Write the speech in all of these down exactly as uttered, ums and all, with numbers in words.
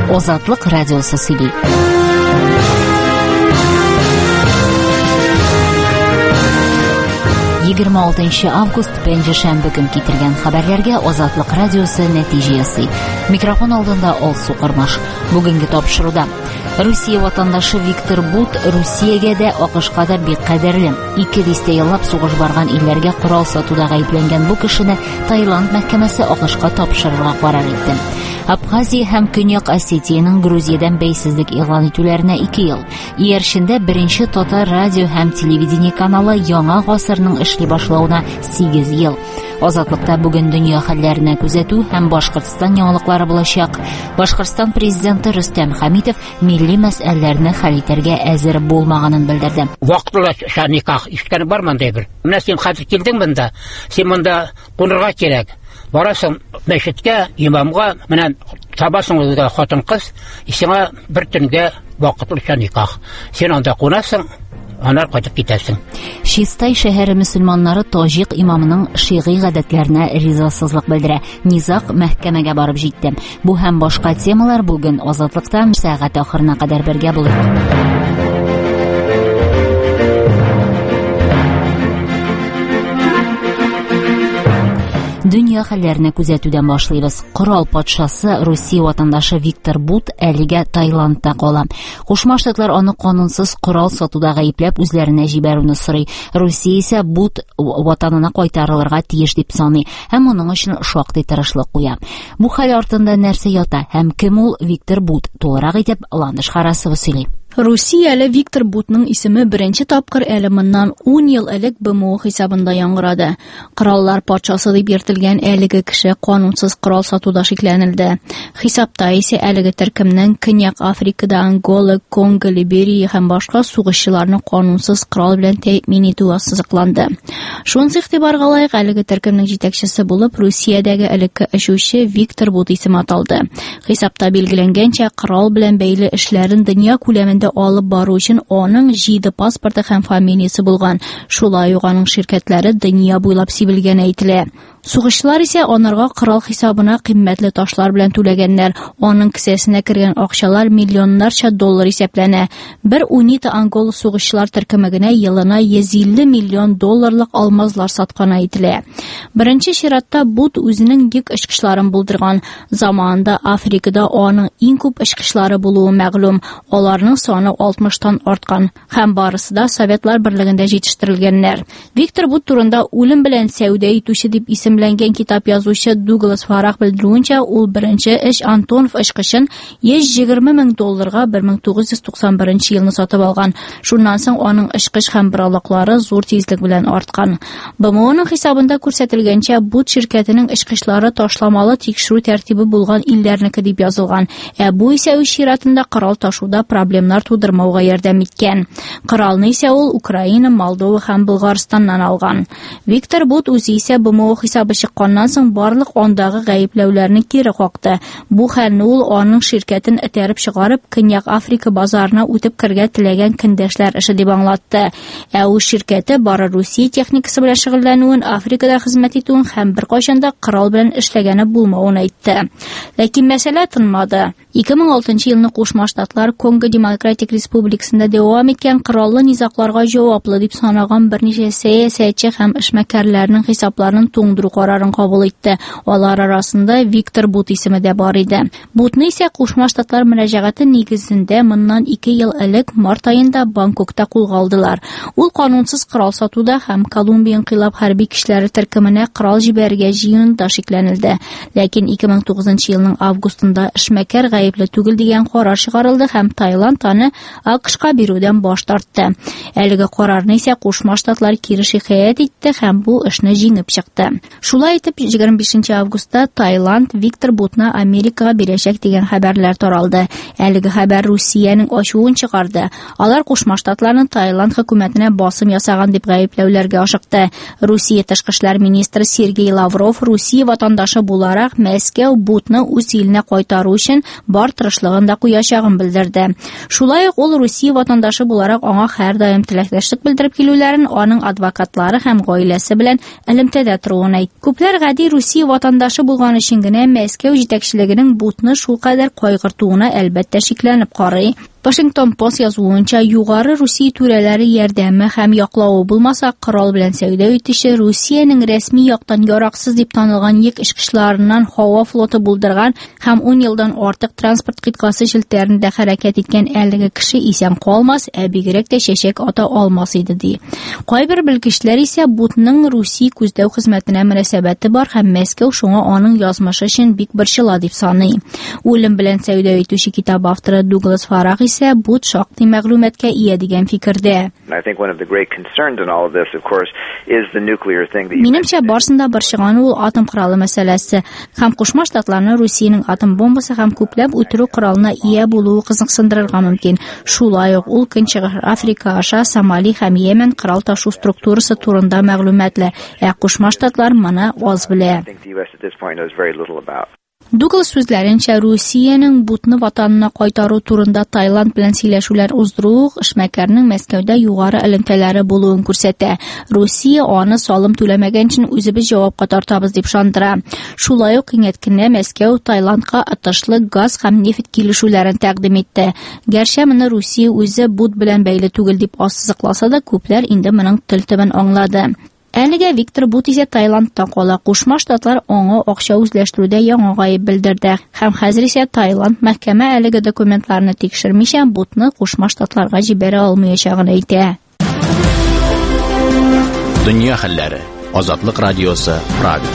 Азатлык радиосы сөйли. егерме алтынчы август пәнҗешәмбе көн китергән хәбәрләргә Азатлык радиосы нәтиҗә ясый. Микрофон алдында Алсу Кырмаш. Бүгенге тапшыруда Русия ватандашы Виктор Бут Русиягә дә, АКШка да бик кадерле. Ике дистә еллап сугыш барган илләргә корал сатуда гаепләнгән бу кешене Таиланд мәхкәмәсе АКШка тапшырырга карар итте. Абхазия һәм Көньяк Осетияның Грузиядән бәйсезлек игълан итүләренә ике ел. Ияршендә беренче татар радио һәм телевидение каналы яңа гасырның эшли башлауына сигез ел. Азатлыкта бүген дөнья хәлләренә күзәтү һәм Башкортстан яңалыклары булачак. Башкортстан президенты Рөстәм Хәмитов милли мәсьәләләрне хәл итәргә әзер булмаганын белдерде. Вакытлы никах ишеткән бар монда бер. Менә син хәзер килдең монда. Син монда кунырга кирәк. Барасың мәчеткә, имамга, менә табасың үзгә хатын-кыз, сиңа бер төнгә вакытлы никах. Син анда кунасың, анар кайтып китәсең. Чистай шәһәре мөселманнары таҗик имамының шигъи гадәтләренә ризасызлык белдерә. Низак мәхкәмәгә барып җитте. Бу һәм башка темалар бүген Азатлыкта сәгать ахырына кадәр бергә булыр. Дөнья хәлләренә күзәтүдән башлыйбыз. Корал патшасы Русия ватандашы Виктор Бут әлегә Таиландта кала. Кушма Штатлар аны канунсыз корал сатуда гаепләп үзләренә җибәрүне сорый. Русия исә Бут ватанына кайтарылырга тиеш дип саный һәм моның өчен шактый тырышлык куя. Бу хәл артында нәрсә ята һәм кем ул Виктор Бут? Тулырак итеп Ландыш Харасова сөйли. Русия әле Виктор Бутның исеме беренче тапкыр әле моннан ун ел элек БМО хисабында яңгырады. Кораллар патшасы дип йөртелгән әлеге кеше канунсыз корал сатуда шикләнелде. Хисапта исә әлеге төркемнең Көньяк Африкада Ангола, Конго, Либерия һәм башка сугышчыларны канунсыз корал белән тәэмин итү ассызыкланды. Шуның игътибарга лаек әлеге төркемнең җитәкчесе булып Русиядәге элекке эшүче Виктор Бут исеме аталды. Хисапта билгеләнгәнчә, корал белән бәйле эшләрен дөнья күләмендә алып бару өчен аның җиде паспорты һәм фамилиясе булган. Шулай ук аның ширкәтләре дөнья буйлап сибелгән әйтелә. Сугышчылар исә анарга корал хисабына кыйммәтле ташлар белән түләгәннәр. Аның кесәсенә кергән акчалар миллионнарча доллар исәпләнә. Бер униты Ангола сугышчылар төркемегенә елына йөз илле миллион долларлык алмазлар саткан әйтелә. Беренче чиратта Бут үзенең йөк очкычларын булдырган. Заманында Африкада аның иң күп очкычлары булуы мәгълүм. Аларның саны алтмыштан арткан һәм барысы да Советлар берлегендә җитештерелгәннәр. Виктор Бут турында үлем белән сәүдә итүче дип исемләнгән китап язучы Дуглас Фарах белдерүенчә, ул беренче эш Антонов очкычын йөз егерме мең долларга бер мең тугыз йөз туксан беренче елны сатып алган. Шуннан соң аның очкыч һәм бораулыклары зур тизлек белән арткан. БМОның хисабында күрсәтелгәнчә, Бут ширкәтенең очкычлары ташламалы тикшерү тәртибе булган илләрнеке дип язылган. Ә бу исә үз чиратында корал ташуда проблемнар тудырмауга ярдәм иткән. Коралны исә ул Украина, Молдова һәм Булгарстаннан алган. Виктор Бут үзе исә БМО хисабы чыкканнан соң барлык андагы гаепләүләрне кире какты. Бу хәлне ул аның ширкәтен этәреп чыгарып, Көньяк Африка базарына үтеп кергә теләгән көндәшләр эше дип аңлатты. Ә ул ширкәте бары Русия техникасы белән шөгыльләнүен, Африкада хезмәт итүен һәм бер кайчанда корал белән эшләгәне булмавын әйтте. Ләкин мәсьәлә тынмады. ике мең алтынчы елны Кушма Штатлар Конго Демократик Республикасында дәвам иткән кораллы низакларга җаваплы дип санаган берничә сәясәтче һәм эшмәкәрләрнең хисапларын туңдыру карарын кабул итте. Алар арасында Виктор Бут исеме дә бар иде. Бутны исә Кушма Штатлар мөрәҗәгате нигезендә моннан ике ел элек март аенда Бангкокта кулга алдылар. Ул канунсыз корал сатуда һәм Колумбия инкыйлаб хәрби көчләре төркеменә корал җибәргә җыенында шикләнелде. Ләкин ике мең тугызынчы елның августында эшмәкәр гаепле түгел дигән карар чыгарылды һәм Таиланд аны АКШка бирүдән баш тартты. Әлеге карарны исә Кушма Штатлар кире шикаят итте һәм бу эшне җиңеп чыкты. Шулай итеп, егерме бишенче августта Таиланд Виктор Бутны Америкага бирәчәк дигән хәбәрләр таралды. Әлеге хәбәр Русиянең ачуын чыгарды. Алар Кушма Штатларның Таиланд хөкүмәтенә басым ясаган дип гаепләүләргә ашыкты. Русия тышкы эшләр министры Сергей Лавров Русия ватандашы буларак Мәскәү Бутны үз иленә кайтару өчен бар тырышлыгын да куячагын белдерде. Шулай ук ул Русия ватандашы буларак аңа һәр даим теләктәшлек белдереп килүләрен, аның адвокатлары һәм гаиләсе белән элемтәдә торуын әйтте. Күпләр гади Русия ватандашы булган өчен генә Мәскәү җитәкчелегенең Бутны шулкадәр кайгыртуына әлбәттә шикләнеп карый. Washington Post язуынча, югары Русия түрәләре ярдәме һәм яклавы булмаса, корал белән сәүдә итүче Русиянең рәсми яктан яраксыз дип танылган йөк эшкычларыннан һава флоты булдырган һәм ун елдан артык транспорт кыткасы җилтәрендә хәрәкәт иткән әлеге кеше исән калмас, ә бигрәк тә чәчәк ата алмас иде ди. Кайбер белгечләр исә Бутның Русия күздәү хезмәтенә мөнәсәбәте бар һәм Мәскәү шуңа аның язмышы өчен бик борчыла дип саный. Үлем белән сәүдә итүче китап авторы Дуглас Фараг исә Бут шактый мәгълүматкә ия дигән фикердә. Минемчә, барсында борчыганы ул атом коралы мәсьәләсе һәм Кушма Штатларны Русиянең атом бомбасы һәм күпләп үтерү коралына ия булуы кызыксындырырга мөмкин. Шулай ук ул Көнчыгыш Африка аша Сомали һәм Йемен корал ташу структурасы турында мәгълүматлы, ә Кушма Штатлар моны аз белә. Дуглас сүзләренчә, Русиянең Бутны ватанына кайтару турында Таиланд белән сөйләшүләр уздыру эшмәкәрнең Мәскәүдә югары элемтәләре булуын күрсәтә. Русия аны салым түләмәгән өчен үзебез җавапка тартабыз дип шандыра. Шулай ук киңәйткәндә Мәскәү Таиландка атышлы газ һәм нефть килешүләрен тәкъдим итте. Гәрчә моны Русия үзе Бут белән бәйле түгел дип ассызыкласа да, күпләр инде моның тел төбен аңлады. Әлегә Виктор Бут исә Таиландта кала. Кушма Штатлар аңа акча үзләштерүдә яңа гаеп белдерде һәм хәзер исә Таиланд мәхкәмә әлеге документларны тикшермичә Бутны Кушма Штатларга җибәрә алмаячагын әйтә. Дөнья хәлләре. Азатлык радиосы, Прага.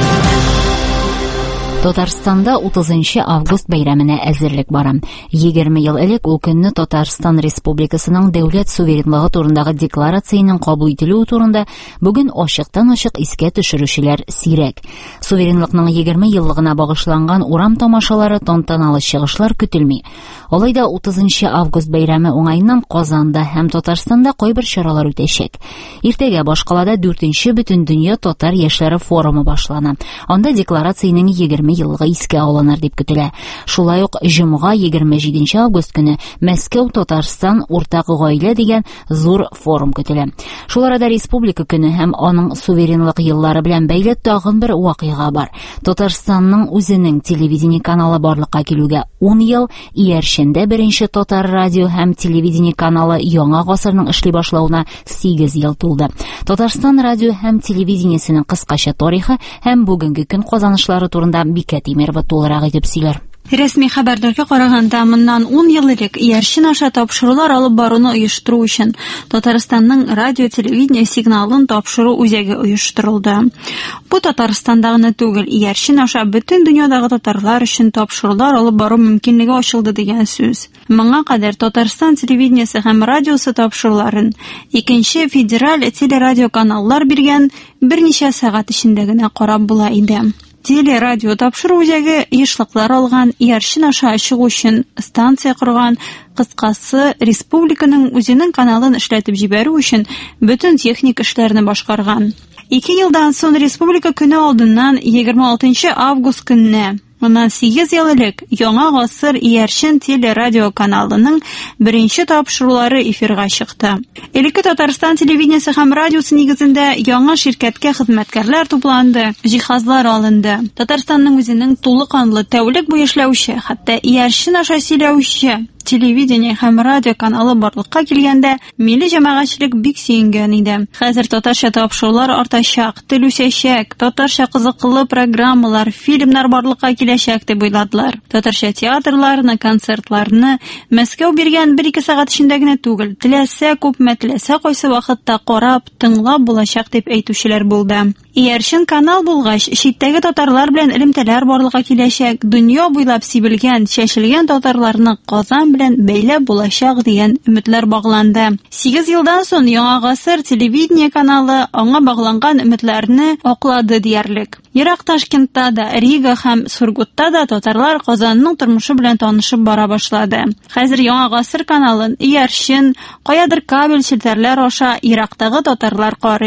Татарстанда утызынчы август бәйрәменә әзерлек бара. егерме ел элек ул көнне Татарстан Республикасының дәүләт суверенлыгы турындагы декларацияның кабул ителүе турында бүген ачыктан-ачык искә төшерүчеләр сирәк. Суверенлыкның егерме еллыгына багышланган урам тамашалары, тантаналы чыгышлар көтелми. Алайда утызынчы август бәйрәме уңайыннан Казанда һәм Татарстанда кайбер чаралар үтәчәк. Иртәгә башкалада дүртенче бөтен дөнья татар яшьләре форумы башлана. Анда декларациянең егерме еллыгы искә алыныр дип көтелә. Шулай ук җомга егерме җиденче август көне Мәскәү Татарстан уртак гаилә дигән зур форум көтелә. Шул арада республика көне һәм аның суверенлык еллары белән бәйле тагын бер вакыйга бар. Татарстанның үзенең телевидение каналы барлыкка килүгә ун ел, иярчендә беренче татар радио һәм телевидение каналы яңа гасырның эшли башлауына сигез ел тулды. Татарстан радио һәм телевидениесенең кыскача тарихы һәм бүгенге көн казанышлары турында Бикә Тимерова тулырак итеп сөйләр. Рәсми хәбәрләргә караганда, моннан ун ел элек иярчен аша тапшырулар алып баруны оештыру өчен Татарстанның радио-телевидение сигналын тапшыру үзәге оештырылды. Бу Татарстанда гына түгел, иярчен аша бөтен дөньядагы татарлар өчен тапшырулар алып бару мөмкинлеге ачылды дигән сүз. Моңа кадәр Татарстан телевидениесе һәм радиосы тапшыруларын икенче федераль телерадиоканаллар биргән берничә сәгать эчендә генә карап була иде. Телерадио тапшыру үзәге ешлыклар алган, иярчен аша чыгу өчен станция корган, кыскасы республиканың үзенең каналын эшләтеп җибәрү өчен бөтен техник эшләрне башкарган. Ике елдан соң республика көне алдыннан егерме алтынчы август көнне Моннан сигез ел элек яңа гасыр иярчен телерадио каналының беренче тапшырулары эфирга чыкты. Элекке Татарстан телевидениесе һәм радиосы нигезендә яңа ширкәткә хезмәткәрләр тупланды, җиһазлар алынды. Татарстанның үзенең тулы-канлы тәүлек буе эшләүче, хәтта иярчен аша сөйләүче телевидение һәм радио каналы барлыкка килгәндә, милли җәмәгатьчелек бик сөенгән иде. Хәзер татарча тапшырулар артачак, тел үсәчәк, татарча кызыклы программалар, фильмнар барлыкка киләчәк дип уйладылар. Татарча театрларны, концертларны Мәскәү биргән бер-ике сәгать эчендә генә түгел, теләсә күпме, теләсә кайсы вакытта карап, тыңлап булачак дип әйтүчеләр булды. Иярчен канал булгач, читтәге татарлар белән элемтәләр барлыкка киләчәк, дөнья буйлап сибелгән, чәчелгән татарларны Казан белән бәйләп булачак дигән өметләр багланды. сигез елдан соң яңа гасыр телевидение каналы аңа багланган өметләрне аклады диярлек. Ерак Ташкентта да, Рига һәм Сургутта да татарлар Казанның тормышы белән танышып бара башлады. Хәзер яңа гасыр каналын иярчен, каядыр кабель челтәрләр аша Ирактагы татарлар карый.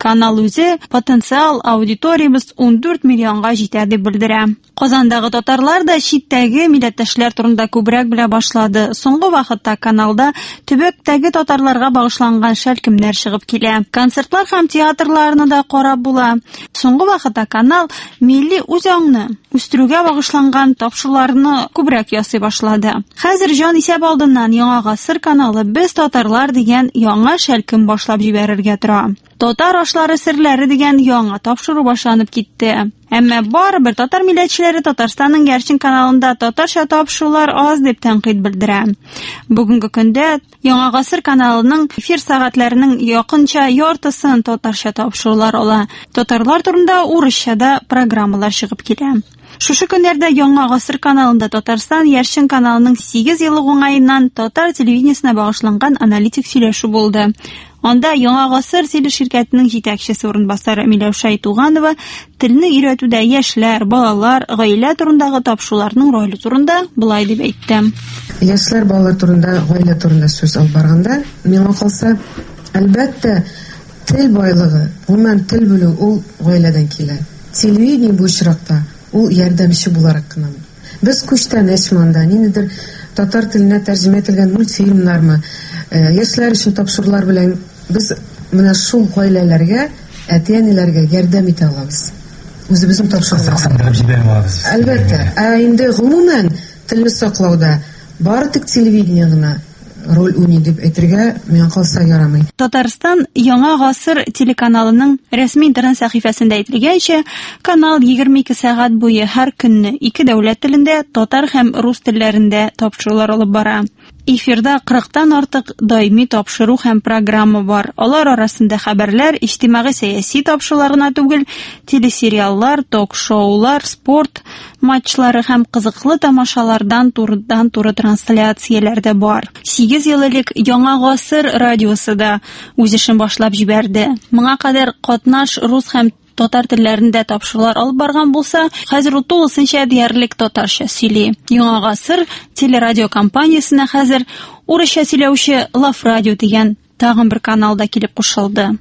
Канал үзе потенциал аудиториябыз ун дүрт миллионга җитә дип белдерә. Казандагы татарлар да читтәге милләттәшләр турында күбрәк белә башлады. Соңгы вакытта каналда төбәктәге татарларга багышланган шәлкемнәр чыгып килә. Концертлар һәм театрларны да карап була. Соңгы вакытта канал милли үзаңны үстерүгә багышланган тапшыруларны күбрәк ясый башлады. Хәзер җан исәп алдыннан Яңа гасыр каналы без татарлар дигән яңа шәлкем башлап җибәрергә тора. Татар ашлары серләре дигән яңа тапшыру башланып китте. Әмма барыбер татар милләтчеләре Татарстанның Гәрчин каналында татарча тапшырулар аз дип тәнкыйть белдерә. Бүгенге көндә Яңа гасыр каналының эфир сәгатьләренең якынча яртысын татарча тапшырулар ала. Татарлар турында урысчада программалар чыгып килә. Шушы көннәрдә Яңа гасыр каналында Татарстан Гәрчин каналының сигез еллык уңаеннан татар телевидениесенә багышланган аналитик сөйләшү булды. Анда Яңа гасыр телеширкәтенең җитәкчесе урынбасары Миләүшә Туганова телне өйрәтүдә яшьләр, балалар, гаилә турындагы тапшыруларның роле турында булай дип әйтте. Яшьләр, балалар турында, гаилә турында сүз алып барганда, миңа калса, әлбәттә, тел байлыгы, гомумән тел белү ул гаиләдән килә. Телевидение бу очракта ул ярдәмче буларак кына. Без күчтән эшманда, ниндидер татар теленә тәрҗемә ителгән мультфильмнармы, яшьләр өчен тапшырулар белән без менә шул гаиләләргә, әти-әниләргә ярдәм итә алабыз. Үзебезнең тапшыруларыбыз. Әлбәттә, ә инде гомумән телне саклауда бары тик телевидение гына роль уйный дип әйтергә миңа калса ярамый. Татарстан Яңа гасыр телеканалының рәсми интернет сәхифәсендә әйтелгәнчә, канал егерме ике сәгать буе һәр көнне ике дәүләт телендә, татар һәм рус телләрендә тапшырулар алып бара. Эфирда кырыктан артык даими тапшыру һәм программа бар. Алар арасында хәбәрләр, иҗтимагый сәяси тапшырулар гына түгел, телесериаллар, ток-шоулар, спорт матчлары һәм кызыклы тамашалардан турыдан-туры трансляцияләр дә бар. сигез ел элек Яңа гасыр радиосы да үз эшен башлап җибәрде. Моңа кадәр катнаш рус һәм татар телләрендә тапшырулар алып барган булса, хәзер ул тулысынча диярлек татарча сөйли. Яңа гасыр телерадио компаниясенә хәзер урысча сөйләүче Лав радио дигән тагын бер каналда килеп кушылды.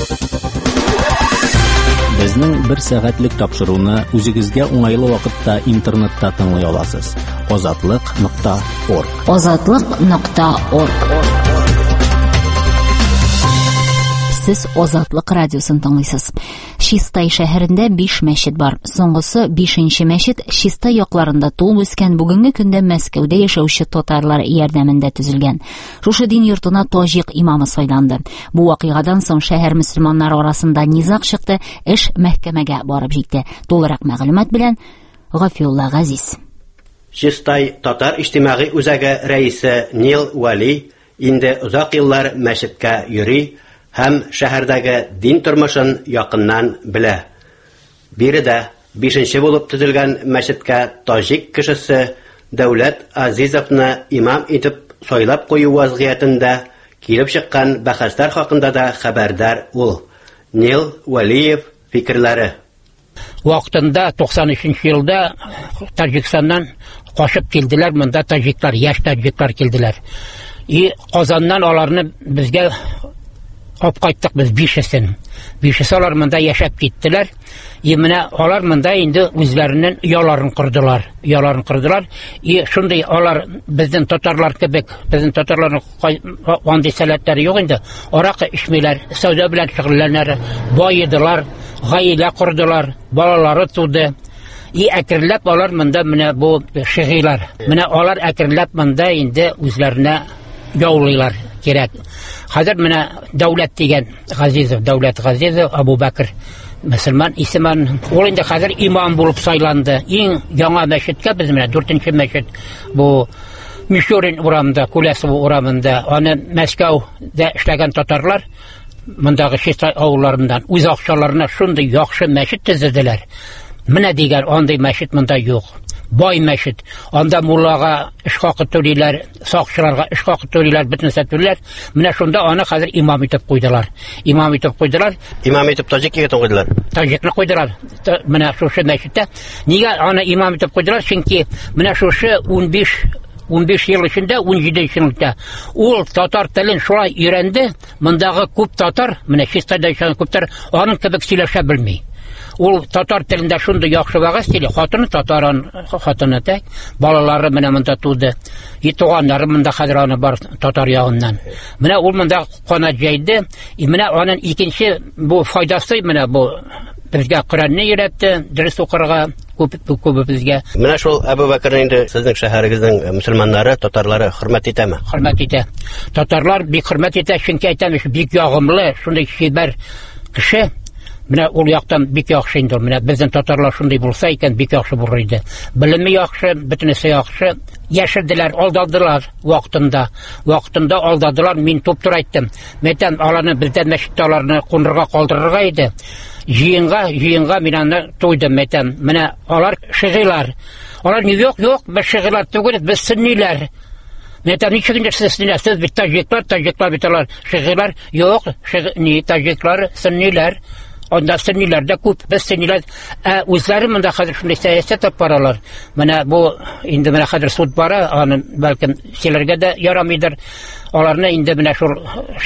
Безнең бер сәгатьлек тапшыруны үзегезгә уңайлы вакытта интернетта тыңлый аласыз. азатлык нокта орг. азатлык нокта орг. Сез Азатлык радиосын тыңлыйсыз. Чистай шәһәрендә биш мәчет бар. Соңгысы бишенче мәчет Чистай якларында тулып үскән, бүгенге көндә Мәскәүдә яшәүче татарлар ярдәмендә төзелгән. Шушы дин йортына таҗик имамы сайланды. Бу вакыйгадан соң шәһәр мөселманнары арасында низак чыкты, эш мәхкәмәгә барып җитте. Тулырак мәгълүмат белән Гафиулла Газиз. Чистай татар иҗтимагый үзәге рәисе Нил Вали инде узак еллар мәчеткә йөри һәм шәһәрдәге дин тормышын якыннан белә. Биредә бишенче булып төзелгән мәчеткә таҗик кешесе Дәүләт Азизовны имам итеп сайлап кую вазгыятендә килеп чыккан бәхәсләр хакында да хәбәрдар ул. Нил Валиев фикерләре. Вакытында туксан өченче елда Таҗикстаннан кашып килделәр, монда таҗиклар, яшь таҗиклар килделәр. И Казаннан аларны безгә алып кайттык без бишесен. Бишесе алар монда яшәп киттеләр. И менә алар монда инде үзләренең яларын кырдылар. Яларын кырдылар. И шундый алар безнең татарлар кебек, безнең татарларның андый сәләтләре юк инде. Аракы эчмиләр, сауда белән шөгыльләнәләр, байыдылар, гаилә курдылар, балалары туды. И әкренләп алар монда менә бу шигылар. Менә алар әкренләп монда инде үзләренә яулыйлар кирәк. Хәзер менә Дәүләт дигән Газизов, Дәүләт Газизов, Абу Бәкер мөселман исемен, ул инде хәзер имам булып сайланды. Иң яңа мәчеткә без менә дүртенче мәчет бу Мишурин урамында, Күләсово урамында, аны Мәскәүдә эшләгән татарлар мондагы Чистай авылларыннан үз акчаларына шундый яхшы мәчет төзеделәр. Менә дигән андый мәчет монда юк. Бай мәчет. Анда муллага эш хакы төлиләр, сакчыларга эш хакы төлиләр, бөтенсә төлиләр. Менә шунда аны хәзер имам итеп куйдылар. Имам итеп куйдылар. Имам итеп таҗикка куйдылар. Таҗикны куйдылар. Менә шушы мәчеттә. Нигә аны имам итеп куйдылар? Чөнки менә шушы ун биш ун биш ел эчендә, ун җиденче елда ул татар телен шулай өйрәнде, мондагы күп татар, менә Чистайда яшәгән күптәр аның кебек сөйләшә белми. Ул татар телендә шундый яхшы вәгазь сөйли, хатыны татаран, хатыны тәк, балалары менә монда туды. И туганнары монда хәзер аны бар татар ягыннан. Менә ул монда канат җәйде, и менә аның икенче бу файдасы менә бу безгә Коранны өйрәтте, дөрес укырга күп күп безгә. Менә шул Әбу Бәкер инде сезнең шәһәрегезнең мөселманнары, татарлары хөрмәт итәме? Хөрмәт итә. Татарлар бик хөрмәт итә, чөнки әйтәм, бик ягымлы, шундый чибәр кеше. Менә ул яктан бик яхшы инде. Менә безнең татарлар шундый булса икән, бик яхшы булыр иде. Белеме яхшы, бөтенесе яхшы. Яшерделәр, алдадылар вакытында. Вакытында алдадылар, мин туп-тур әйттем. Мәйтәм, аларны бездә мәчеттә аларны кунырга калдырырга иде. Җыенга, җыенга мин аны туйдым, мәйтәм. Менә алар шигылар. Алар ни юк, юк, без шигылар түгел, без сөнниләр. Мәйтәм, ничек инде сез сөнниләр, сез бит таҗиклар, таҗиклар бит алар шигылар. Юк, ни таҗиклар, сөнниләр. Онда сөнниләрдә күп, без сөнниләр, ә үзләре монда хәзер шундый сәясәт алып баралар. Менә бу инде менә хәзер суд бара, аны бәлкем силәргә дә ярамыйдыр. Аларны инде менә шул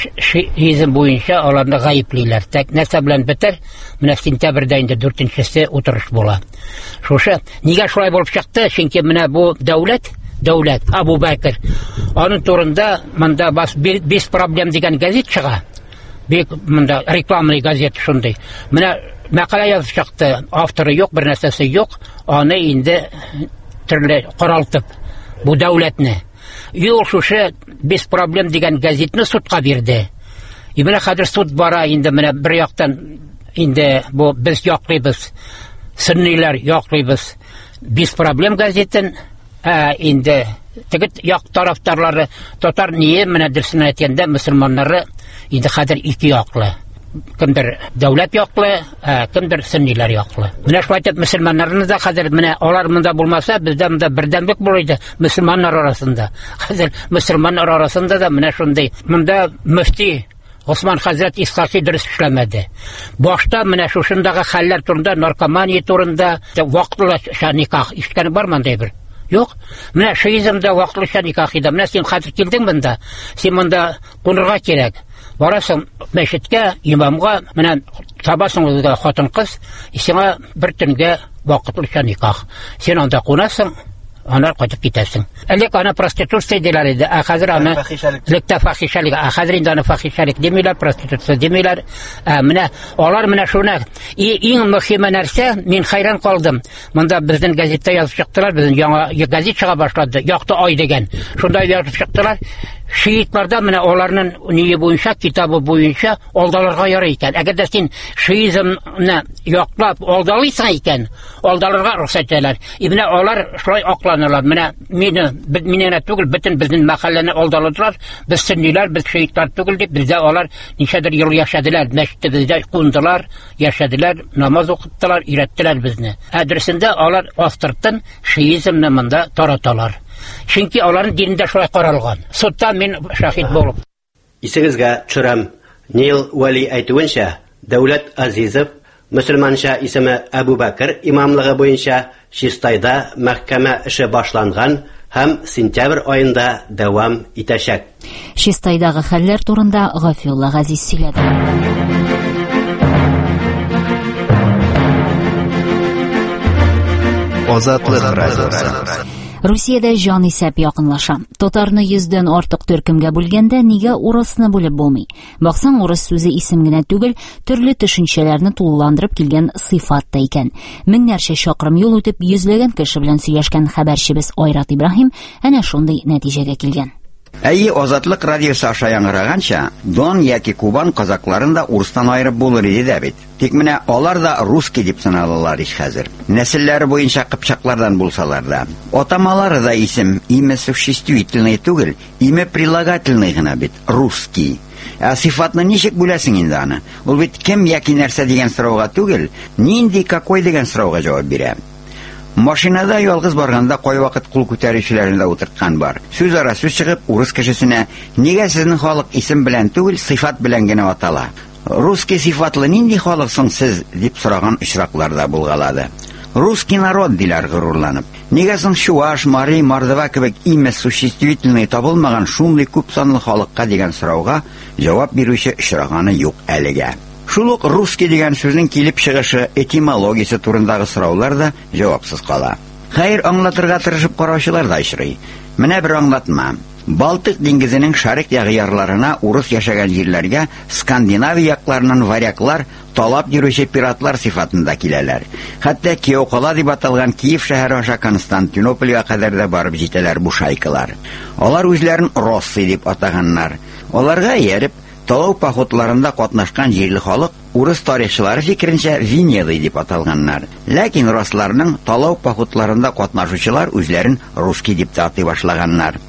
шиизм буенча аларны гаеплиләр. Тәк нәрсә белән бетер? Менә сентябрьдә инде дүртенчесе утырыш була. Шушы нигә шулай булып чыкты? Чөнки менә бу дәүләт, дәүләт Абу Бәкер, аның турында монда бас без проблем дигән газет чыга. Бик монда рекламный газет шундый. Менә мәкалә язып чыкты, авторы юк, бер нәрсәсе юк, аны инде төрле каралтып бу дәүләтне. Юл шушы без проблем дигән газетны судка бирде. И менә хәзер суд бара, инде менә бер яктан инде бу без яклыйбыз, сөнниләр яклыйбыз без проблем газетен, ә инде тегет як тарафтарлары татар ние менә дөресен әйткәндә мөселманнары инде хәзер ике яклы. Кемдер дәүләт яклы, кемдер сөнниләр яклы. Менә шулай итеп мөселманнарны да хәзер менә алар монда булмаса, бездә монда бердәмлек булыр иде мөселманнар арасында. Хәзер мөселманнар арасында да менә шундый. Монда мөфти Осман хәзрәт Исхакый дөрес эшләмәде. Башта менә шушындагы хәлләр турында, наркомания турында вакытлыча никах ишеткән бармы анда бер? Юк. Менә шиизмдә вакытлыча никах иде. Менә син хәзер килдең монда, син монда кунырга кирәк. Барасың мәчеткә, имамга, менә табасың үзгә хатын-кыз, сиңа бер төнгә вакытлыча никах. Син анда кунасың, аны кайтып китәсең. Элек аны проституция диләр иде, ә хәзер аны лектә фахишалык, ә хәзер инде аны фахишалык демиләр, проституция демиләр. Ә менә алар менә шуны иң мөһиме нәрсә, мин хайран калдым. Монда безнең газетта язып чыктылар, безнең яңа газет чыга башлады, Якты ай дигән. Шунда язып чыктылар. Шиитларда менә аларның ние буенча, китабы буенча алдаларга ярый икән. Әгәр дә син шиизмны яклап алдалыйсың икән, алдаларга рөхсәт итәләр. И менә алар шулай акланалар. Менә мине мине түгел, бөтен безнең мәхәлләне алдалыдылар. Без сөнниләр, без шиитлар түгел дип, бездә алар ничәдер ел яшәделәр, мәчеттә бездә кундылар, яшәделәр, намаз укыттылар, өйрәттеләр безне. Әдресендә алар астыртын шиизмны монда тараталар. Чөнки аларның динендә шулай каралган. Судта мин шаһид булып. Исегезгә төшерәм. Нил Вали әйтүенчә, Дәүләт Азизов мөселманча исеме Әбу Бәкер имамлыгы буенча Чистайда мәхкәмә эше башланган һәм сентябрь аенда дәвам итәчәк. Чистайдагы хәлләр турында Гафиулла Газиз сөйләде. Азатлык радиосы. Русиядә җан исәп якынлаша. Татарны йөздән артык төркемгә бүлгәндә нигә урысны бүлеп булмый? Баксаң, урыс сүзе исем генә түгел, төрле төшенчәләрне тулыландырып килгән сыйфат та икән. Меңнәрчә чакрым юл үтеп, йөзләгән кеше белән сөйләшкән хәбәрчебез Айрат Ибраһим әнә шундый нәтиҗәгә килгән. Әйе, Азатлык радиосы аша яңгыраганча, Дон яки Кубан казакларын да урыстан айырып булыр иде дә бит. Тик менә алар да русский дип саналалар ич хәзер. Нәселләре буенча кыпчаклардан булсалар да. Атамалары да исем имя существительный түгел, имя прилагательный гына бит, русский. Ә сыйфатны ничек бүләсең инде аны? Ул бит кем яки нәрсә дигән сорауга түгел, нинди какой дигән сорауга җавап бирә. Машинада ялгыз барганда кай вакыт кул күтәрүчеләрендә утырткан бар. Сүз ара сүз чыгып, урыс кешесенә нигә сезнең халык исем белән түгел, сыйфат белән генә атала? Русский сыйфатлы нинди халык соң сез дип сораган очраклар да булгалады. Русский народ диләр горурланып. Нигә соң Чуаш, Мари, Мордва кебек имя существительный табылмаган шундый күп санлы халыкка дигән сорауга җавап бирүче очраганы юк әлегә. Шул ук русский дигән сүзнең килеп чыгышы, этимологиясе турындагы сораулар да җавапсыз кала. Хәер, аңлатырга тырышып караучылар да очрый. Менә бер аңлатма. Балтык диңгезенең шарык ягы ярларына урыс яшәгән җирләргә Скандинавия якларыннан варяглар талап йөрүче пиратлар сыйфатында киләләр. Хәтта Киокола дип аталган Киев шәһәре аша Константинопольгә кадәр дә барып җитәләр бу шайкалар. Алар үзләрен россы дип атаганнар. Аларга ияреп, талау походларында катнашкан җирле халык урыс тарихчылары фикеренчә Венеды дип аталганнар. Ләкин русларның талау походларында катнашучылар үзләрен русский дип атый башлаганнар.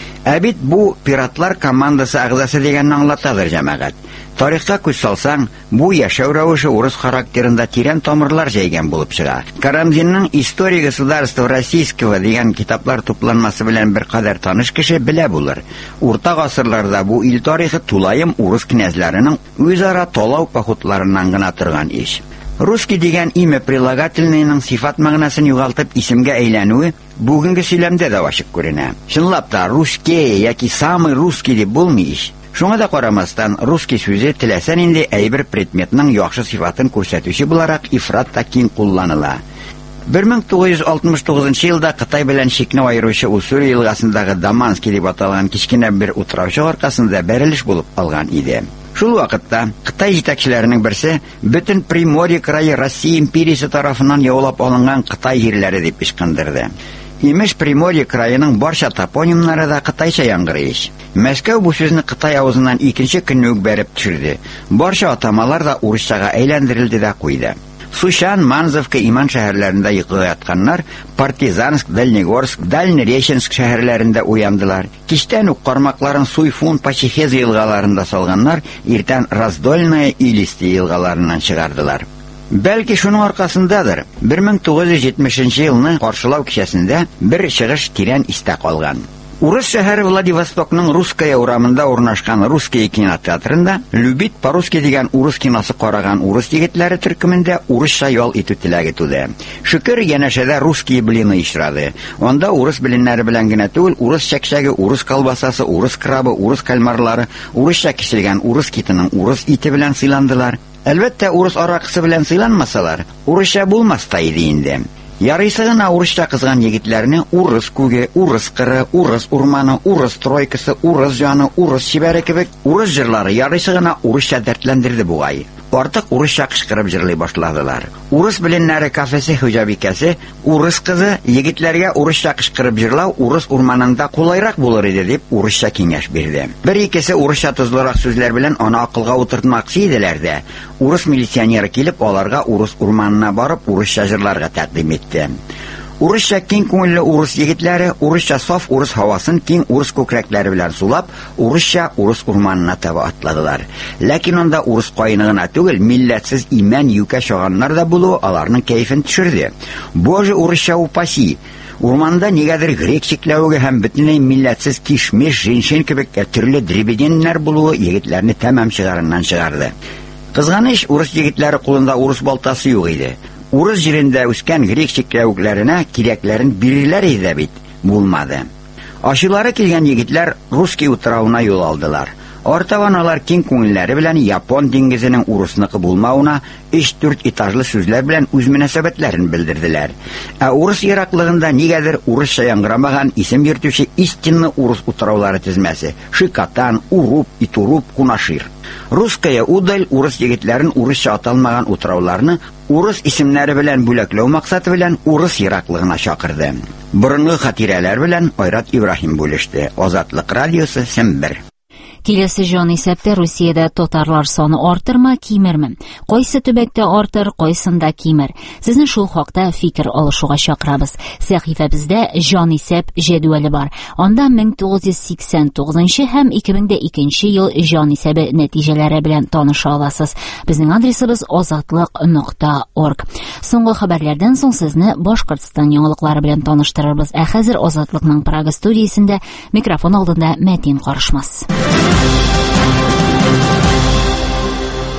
Ә бит бу пиратлар командасы агзасы дигәнне аңлатадыр җәмәгать. Тарихка күз салсаң, бу яшәү рәвеше урыс характерында тирән тамырлар җәйгән булып чыга. Карамзинның «История государства российского» дигән китаплар тупланмасы белән бер кадәр таныш кеше белә булыр. Урта гасырларда бу ил тарихы тулаем урыс князьләренең үзара талау походларыннан гына торган иш. Русский дигән имя прилагательныйның сифат мәгънәсен югалтып исемгә әйләнүе бүгенге сөйләмдә дә ачык күренә. Чынлап та русский яки самый русский дип булмый иш. Шуңа да карамастан русский сүзе теләсән инде әйбер предметның яхшы сифатын күрсәтүче буларак ифрат та киң кулланыла. бер мең тугыз йөз алтмыш тугызынчы елда Кытай белән чикне аеручы Уссури елгасындагы Даманский дип аталган кичкенә бер утраучы аркасында бәрелеш булып алган иде. Шул вакытта Кытай җитәкчеләренең берсе бөтен Приморье крае Россия империясе тарафыннан яулап алынган Кытай җирләре дип ишкандырды. Имеш Приморье краеның барча топонимнары да кытайча яңгырый. Мәскәү бу сүзне Кытай авызыннан икенче көнне үк бәреп төшерде. Барча атамалар да урысчага әйләндерелде дә куйды. Сушан, Манзовка, Иман шәһәрләрендә йокыга ятканнар, Партизанск, Дальнегорск, Дальнереченск шәһәрләрендә уяндылар. Кичтән үк кармакларын Суйфун, Пачехез елгаларында салганнар, иртән Раздольная и Листи елгаларыннан чыгардылар. Бәлки шуның аркасындадыр. бер мең тугыз йөз җитмешенче елны каршылау кичәсендә бер чыгыш тирән истә калган. Урыс шәһәре Владивостокның Русская урамында урнашкан Русский кинотеатрында «Любить по-русски» дигән урыс киносы караган урыс егетләре төркемендә урысча ял итү теләге туды. Шөкер, янәшәдә русские блины ишрады. Анда урыс беленнәре белән генә түгел, урыс чәкчәге, урыс колбасасы, урыс крабы, урыс кальмарлары, урысча киселгән урыс китенең урыс ите белән сыйландылар. Әлбәттә, урыс аракысы белән сыйланмасалар, урысча булмас та иде инде. Ярыйсы гына урысча кызган егетләрне урыс күге, урыс кыры, урыс урманы, урыс тройкасы, урыс җаны, урыс чибәре кебек урыс җырлары ярыйсы гына урысча дәртләндерде бугай. Артык урысча кычкырып җырлый башладылар. Урыс беленнәре кафесе хуҗабикәсе урыс кызы егетләргә урысча кычкырып җырлау урыс урманында кулайрак булыр иде дип урысча киңәш бирде. Бер-икесе урысча тозлырак сүзләр белән аны акылга утыртмакчы иделәр дә. Урыс милиционеры килеп аларга урыс урманына барып урысча җырларга тәкъдим итте. Урысча киң күңелле урыс егетләре урысча саф урыс һавасын киң урыс күкрәкләре белән сулап, урысча урыс урманына таба атладылар. Ләкин анда урыс кайны гына түгел, милләтсез имән юкә чаганнар да булуы аларның кәефен төшерде. Боже, урысча упаси! Урманда нигәдер грек чикләвеге һәм бөтенләй милләтсез кишмеш, женшен кебек төрле дребеденнәр булуы егетләрне тәмам чыгарыннан чыгарды. Кызганыч, урыс егетләре кулында урыс балтасы юк иде. Урыс җирендә үскән грек чикләвекләренә кирәкләрен бирерләр иде бит, булмады. Ашылары килгән егетләр русский утравына юл алдылар. Артабан алар киң күңелләре белән Япон диңгезенең урысныкы булмауына өч-дүрт этажлы сүзләр белән үз мөнәсәбәтләрен белдерделәр. Ә урыс ераклыгында нигәдер урысча яңгырамаган исем йөртүче истинны урыс утраулары тезмәсе: Шикатан, Уруп, Итуруп, Кунашир. Русская удаль урыс егетләрен урысча аталмаган утрауларны урыс исемнәре белән бүләкләү максаты белән урыс ераклыгына чакырды. Борынгы хатирәләр белән Айрат Ибраһим бүлеште. Азатлык радиосы Сембер. Киләсе җан исәптә Русиядә татарлар саны артырмы, кимерме? Кайсы төбәктә артыр, кайсында кимер? Сезне шул хакта фикер алышуга чакырабыз. Сәхифәбездә җан исәп җәдвәле бар. Анда мең тугыз йөз сиксән тугызынчы һәм ике мең икенче ел җан исәбе нәтиҗәләре белән таныша аласыз. Безнең адресыбыз азатлык нокта орг. Соңгы хәбәрләрдән соң сезне Башкортстан яңалыклары белән таныштырырбыз. Ә хәзер Азатлыкның Прага студиясендә микрофон алдында Мәтин Карышмас.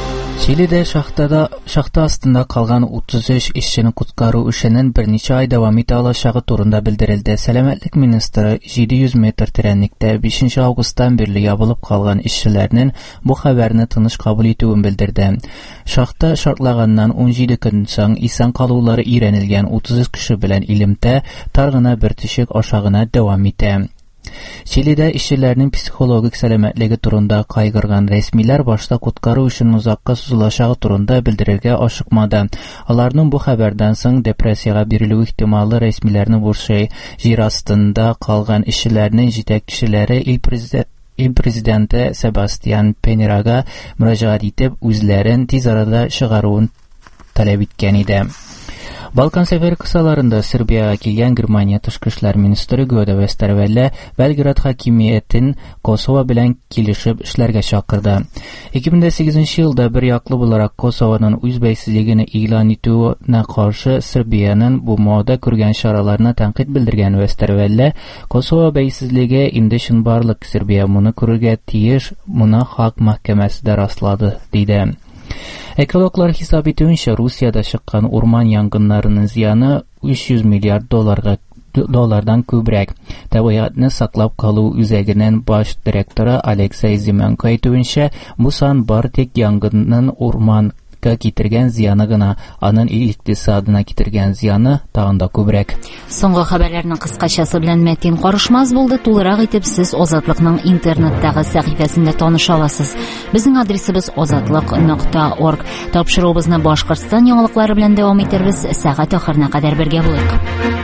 Чилидә шахтада шахта астында калган утыз өч эшчене куткару эшенең берничә ай дәвам итә алачагы турында белдерелде. Сәламәтлек министры җиде йөз метр тирәнлектә бишенче августтан бирле ябылып калган эшчеләрнең бу хәбәрне тыныч кабул итүен белдерде. Шахта шартлаганнан ун җиде көн соң исән калулары өйрәнелгән утыз өч кеше белән илемтә тар гына бер тишек аша гына дәвам итә. Чилидә эшчеләрнең психологик сәламәтлеге турында кайгырган рәсмиләр башта куткару өчен узакка сузылачагы турында белдерергә ашыкмады. Аларның бу хәбәрдән соң депрессиягә бирелү ихтималы рәсмиләрне борчый. Җир астында калган эшчеләрнең җитәкчеләре ил президенты Ил президенты Себастьян Пенерага мөрәҗәгать итеп үзләрен тиз арада чыгаруын таләп иткән иде. Балкан сәфәре кысаларында Сербиягә килгән Германия тышкы эшләр министры Гёде Вестервелле Белград хакимиятен Косово белән килешеп эшләргә чакырды. ике мең сигезенче елда бер яклы буларак Косовоның үз бәйсезлегенә игълан итүенә каршы Сербиянең бу мода күргән чараларына тәнкыйть белдергән Вестервелле, Косово бәйсезлеге инде чынбарлык, Сербия моны күрергә тиеш, моны хак мәхкәмәсе дә раслады, диде. Экологлар хисап итүенчә, Русиядә чыккан урман янгыннарының зыяны өч йөз миллиард долларга доллардан күбрәк. Табигатьне саклап калу үзәгенең баш директоры Алексей Зименко әйтүенчә, бу сан бар тик янгынның урман китергән зыяны гына, аның икътисадына китергән зыяны тагын да күбрәк. Соңгы хәбәрләрнең кыскачасы белән Мәтин Карышмаз булды. Тулырак итеп сез Азатлыкның интернеттагы сәхифәсендә таныша аласыз. Безнең адресыбыз азатлык нокта орг. Тапшыруыбызны Башкортстан яңалыклары белән дәвам итәрбез. Сәгать ахырына кадәр бергә булыйк.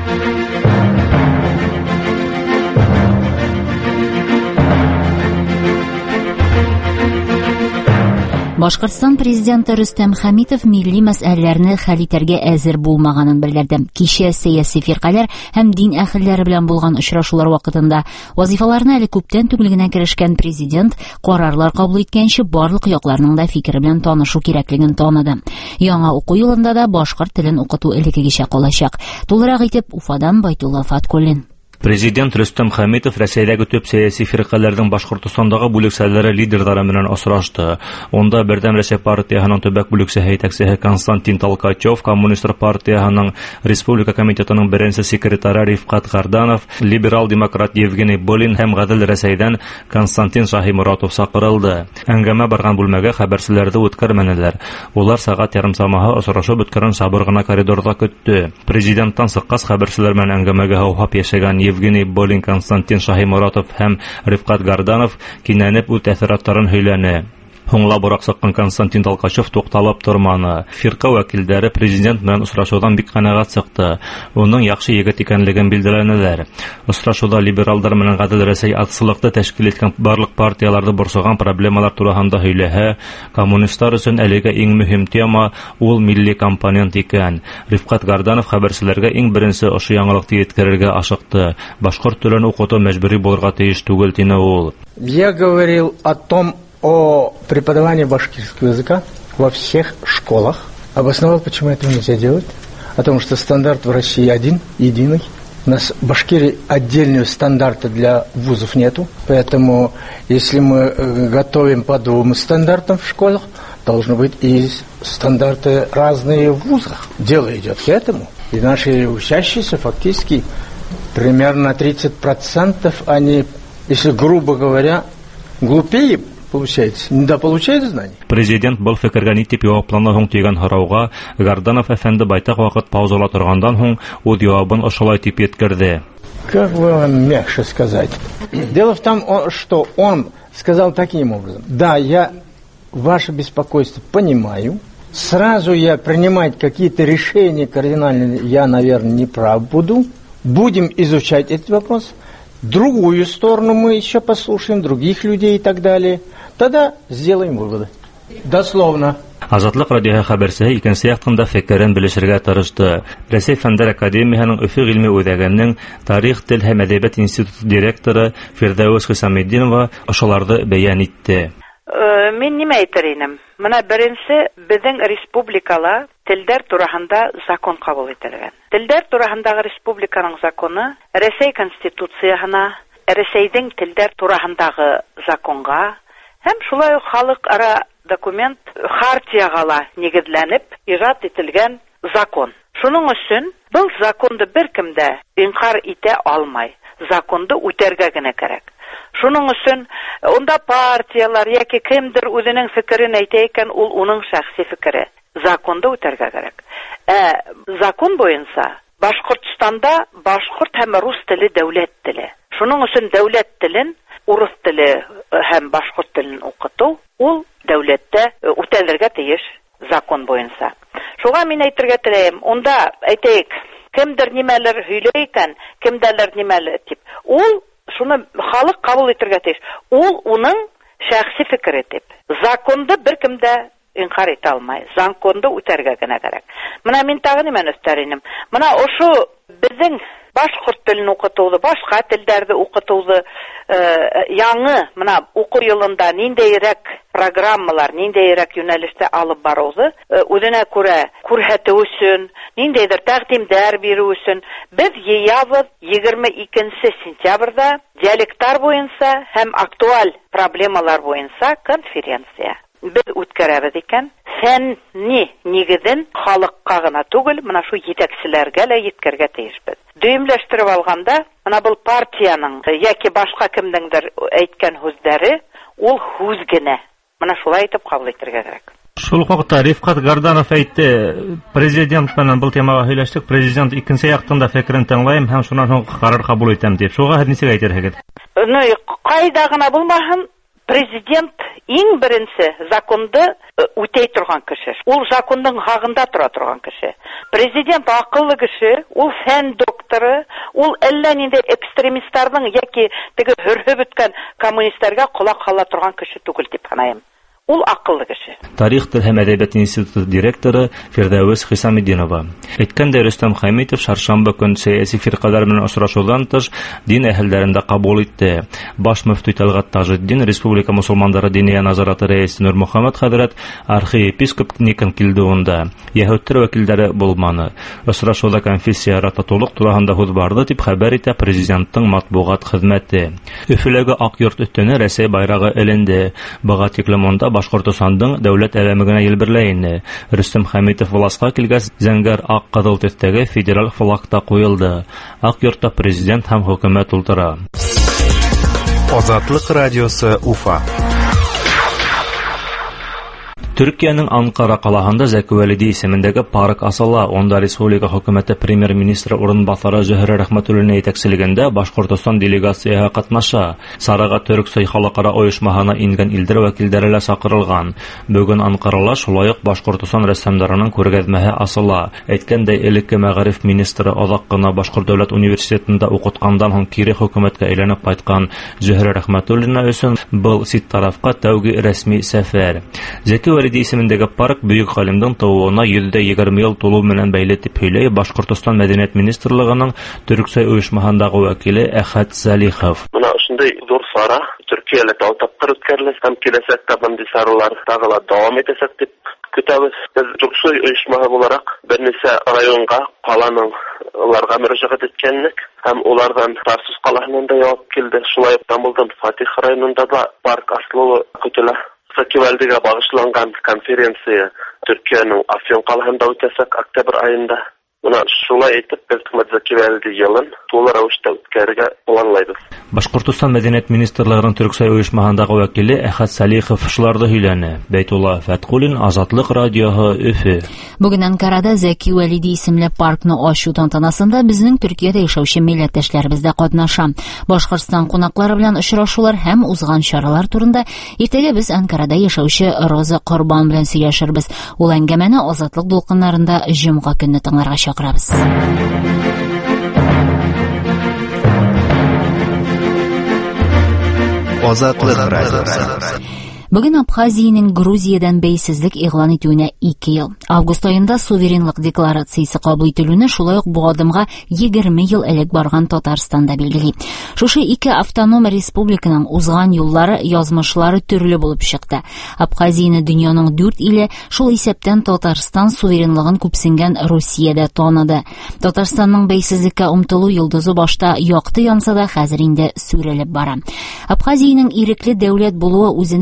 Башкортстан президенты Рөстәм Хәмитов милли мәсьәләләрне хәл итәргә әзер булмаганын белдерде. Кичә сәяси фиркалар һәм дин әһелләре белән булган очрашулар вакытында вазифаларына әле күптән түгел генә керешкән президент карарлар кабул иткәнче барлык якларның да фикере белән танышу кирәклеген таныды. Яңа уку елында да башкорт телен укыту элеккегечә калачак. Тулырак итеп Уфадан Байтулла Фаткуллин. Президент Рөстәм Хәмитов Рәсәйдәге төп сәяси фиркаларның Башкортостандагы бүлекчәләре лидерлары белән очрашты. Онда Бердәм Рәсәй партиясының төбәк бүлекчәсе һәйәкчесе Константин Толкачев, Коммунистар партиясының Республика комитетының беренче секретары Рифкат Гарданов, либерал-демократ Евгений Болин һәм Гадел Рәсәйдән Константин Шаһимуратов сакырылды. Әңгәмә барган бүлмәгә хәбәрчеләрне үткәрмәнеләр. Улар сагать ярым самаһы очрашу беткән сабыр гына коридорда көтте. Президенттан сыккас хәбәрчеләр белән әңгәмәгә һаухап яшәгән Евгений Болин, Константин Шаһимуратов һәм Рифкат Гарданов кинәнеп үз тәэсиратларын һөйләне. Һуңлабрак сыккан Константин Толкачев тукталып торманы. Фирка вәкилләре президент белән очрашудан бик канәгать чыкты. Уның яхшы егет икәнлеген билдерәнеләр. Очрашуда либералдар белән Гадел Рәсәй атсылыкта тәшкил иткән барлык партияларда борсыган проблемалар турында һөйләһә, коммунистлар өчен әлегә иң мөһим тема ул милли компонент икән. Рифкат Гарданов хәбәрчеләргә иң беренче ошо яңалыкты yetkерергә ашыкты. Башкорт телен укыту мәҗбүри булырга тиеш түгел, дине ул. Я говорил о том, о преподавании башкирского языка во всех школах. Обосновал, почему этого нельзя делать. О том, что стандарт в России один, единый. У нас в Башкирии отдельного стандарта для вузов нету. Поэтому, если мы готовим по двум стандартам в школах, должны быть и стандарты разные в вузах. Дело идет к этому. И наши учащиеся фактически примерно тридцать процентов, они, если грубо говоря, глупее получается, да получает знания. Президент был фикергә нитеп җаваплана һуң тигән һорауга Гарданов әфәнде байтак вакыт паузала торгандан һуң ул җавабын ошолай дип yetkерде. Как бы вам мягче сказать? Дело в том, что он сказал таким образом: да, я ваше беспокойство понимаю, сразу я принимать какие-то решения кардинальные, я, наверное, не прав буду, будем изучать этот вопрос. Другую сторону мы еще послушаем, других людей и так далее. Тогда сделаем выводы. Дословно. Азатлык радиоһы хәбәрчесе икенче яктында фикерен белешергә тырышты. Рәсәй Фәннәр академиясының Өфе гыйльме үзәгенең Тарих, тел һәм әдәбият институты директоры Фирдәүс Хисаметдинова ошоларны бәян итте. Мин нимә әйтер инем? Менә беренче безнең республикала телдәр турында закон кабул ителгән. Телдәр турындагы республиканың законы Рәсәй конституциясына, Рәсәйнең телдәр турындагы законга һәм шулай ук халыкара документ хартияга нигезләнеп иҗат ителгән закон. Шуның өчен был законды беркем дә инкар итә алмай. Законды үтәргә генә кирәк. Шуның өчен онда партиялар яки кемдер үзенең фикерен әйтә икән, ул уның шәхси фикере. Законды үтәргә кирәк. Ә закон буенча Башкортстанда башкорт һәм рус теле дәүләт теле. Шуның өчен дәүләт телен, урыс теле һәм башкорт телен укыту ул дәүләттә үтәлергә тиеш закон буенча. Шуңа мин әйтергә теләйм, онда әйтәйек, кемдер нимәләр һөйләй икән, кемдәләр нимәләр дип. Ул шуны халык кабул итәргә тиеш. Ул уның шәхси фикере дип. Законды беркем дә инкар итә алмай. Законды үтәргә генә кирәк. Менә мин тагын нимәне өстәринем. Менә ошо безнең башкорт телен укытуды, башка телләрне укытуды яңы менә уку елында ниндәйрәк программалар, ниндәйрәк юнәлештә алып баруды, үзенә күрә күрһәтү өчен, ниндәйдер тәкъдимдәр бирү өчен без ябыз егерме икенче сентябрьдә диалектлар буенча һәм актуаль проблемалар буенча конференция без үткәрәбез икән. Фәнни нигезен халыкка гына түгел, менә шу җитәкчеләргә дә yetkәргә тиешбез. Дөймләштереп алганда, менә бу партияның яки башка кемдеңдер әйткән сүзләре ул сүз генә. Менә шулай итеп кабул итәргә кирәк. Шул вакытта Рифкат Гарданов әйтте, президент белән бу темага һөйләштек, президент икенче яктан да фикерен тыңлайм һәм шуннан соң карар кабул итәм дип. Шуга ничек әйтергә? Ну, кайда гына булмаһын, президент иң беренче законды үтәй торган кеше. Ул законның хагында тора торган кеше. Президент акыллы кеше, ул фән докторы, ул әллә нинди экстремистларның яки теге хөрһө беткән коммунистларга кулак сала торган кеше түгел дип саныйм. Ул акыллы кеше. Тарих, тел һәм әдәбият институты директоры Фирдәвес Хисамиддинова. Әйткәндә, Рөстәм Хәмитов шаршамбы көн сәяси фиркалар белән очрашудан тыш дин әһелләрен кабул итте. Баш мөфти Талгат Таҗетдин, Республика мусулманнары диния назараты рәисе Нур Мөхәммәд хәзрәт, архиепископ Никон килде онда. Яһүдләр вәкилләре булманы. Очрашуда конфессияра татулык турында һүз барды дип хәбәр итә президентның матбугат хезмәте. Өфөләге Ак йорт өстенә Рәсәй байрагы эленде. Бага тиклем онда Башкортостандың дәүләт әләмегенә елберләйне. Рөстәм Хәмитов властька килгәч, зәңгәр ак кызыл төстәге федераль флаг та куелды. Ак йортта президент һәм хөкүмәт ултыра. Азатлык радиосы Уфа. Төркиянең Анкара калаһында Зәки Вәлиди исемендәге парк асыла. Онда республика хөкүмәте премьер-министры урынбасары Зөһрә Рәхмәтуллина итәкчелегендә Башкортстан делегацияһы катнаша. Сарага Төрксой халыкара оешмаһына ингән илдер вәкилләре дә чакырылган. Бүген Анкарада шулай ук Башкортстан рәссамнарының күргәзмәһе асыла. Әйткәндәй, элекке мәгариф министры азак кына Башкорт дәүләт университетында укыткандан соң кире хөкүмәткә әйләнеп кайткан Зөһрә Рәхмәтуллина өчен был сит тарафка тәүге рәсми сәфәр. Зәки Вәлиди исемендәге парк бөек галимдән тууына йөз егерме ел тулу белән бәйле дип һөйләй Башкортстан мәдәният министрлыгының Төрксой оешмаһындагы вәкиле Әхәт Салихов. Менә шундый зур сара Төркиядә талтапкыр үткәрелә һәм киләчәктә бандый саралар тагыла дәвам итәсәк дип көтәбез. Без Төрксой оешмаһы буларак берничә районга, каланың уларга мөрәҗәгать иткәнлек һәм улардан Тарсус калаһынан да җавап килде. Шулай Истанбулдан Фатих районында да парк асылуы көтелә. Зәки Вәлидигә багышланган конференция Төркиянең Афьон калаһында үтәсәк октябрь аенда. Менә шулай итеп, без Зәки Вәлиди елын тулы рәвештә үткәрергә планлайбыз. Башкортстан мәдәният министрлыгының Төрксой оешмаһындагы вәкиле Әхәт Салихов шуларда һөйләне. Бәйтулла Фәткулин, Азатлык радиоһы, Өфе. Бүген Анкарада Зәки Вәлиди исемле паркны ачу тантанасында безнең Төркиядә яшәүче милләттәшләребез дә катнаша. Башкортстан кунаклары белән очрашулар һәм узган чаралар турында иртәгә без Анкарада яшәүче Роза Корбан белән сөйләшербез. Ул әңгәмәне Азатлык дулкыннарында җомга көнне тыңларга чакырабыз. Азатлык радиосы. Бүген Абхазиянең Грузиядән бәйсезлек игълан итүенә ике ел. Август аенда суверенлык декларациясе кабул ителүне шулай ук бу адымга егерме ел элек барган Татарстанда билгели. Шушы ике автоном республиканың узган юллары, язмышлары төрле булып чыкты. Абхазияны дөньяның дүрт иле, шул исәптән Татарстан суверенлыгын күпсенгән Русиядә таныды. Татарстанның бәйсезлеккә умтылу йолдызы башта якты янса да хәзер инде сүрелеп бара. Абхазиянең ирекле дәүләт булуы үзенең азат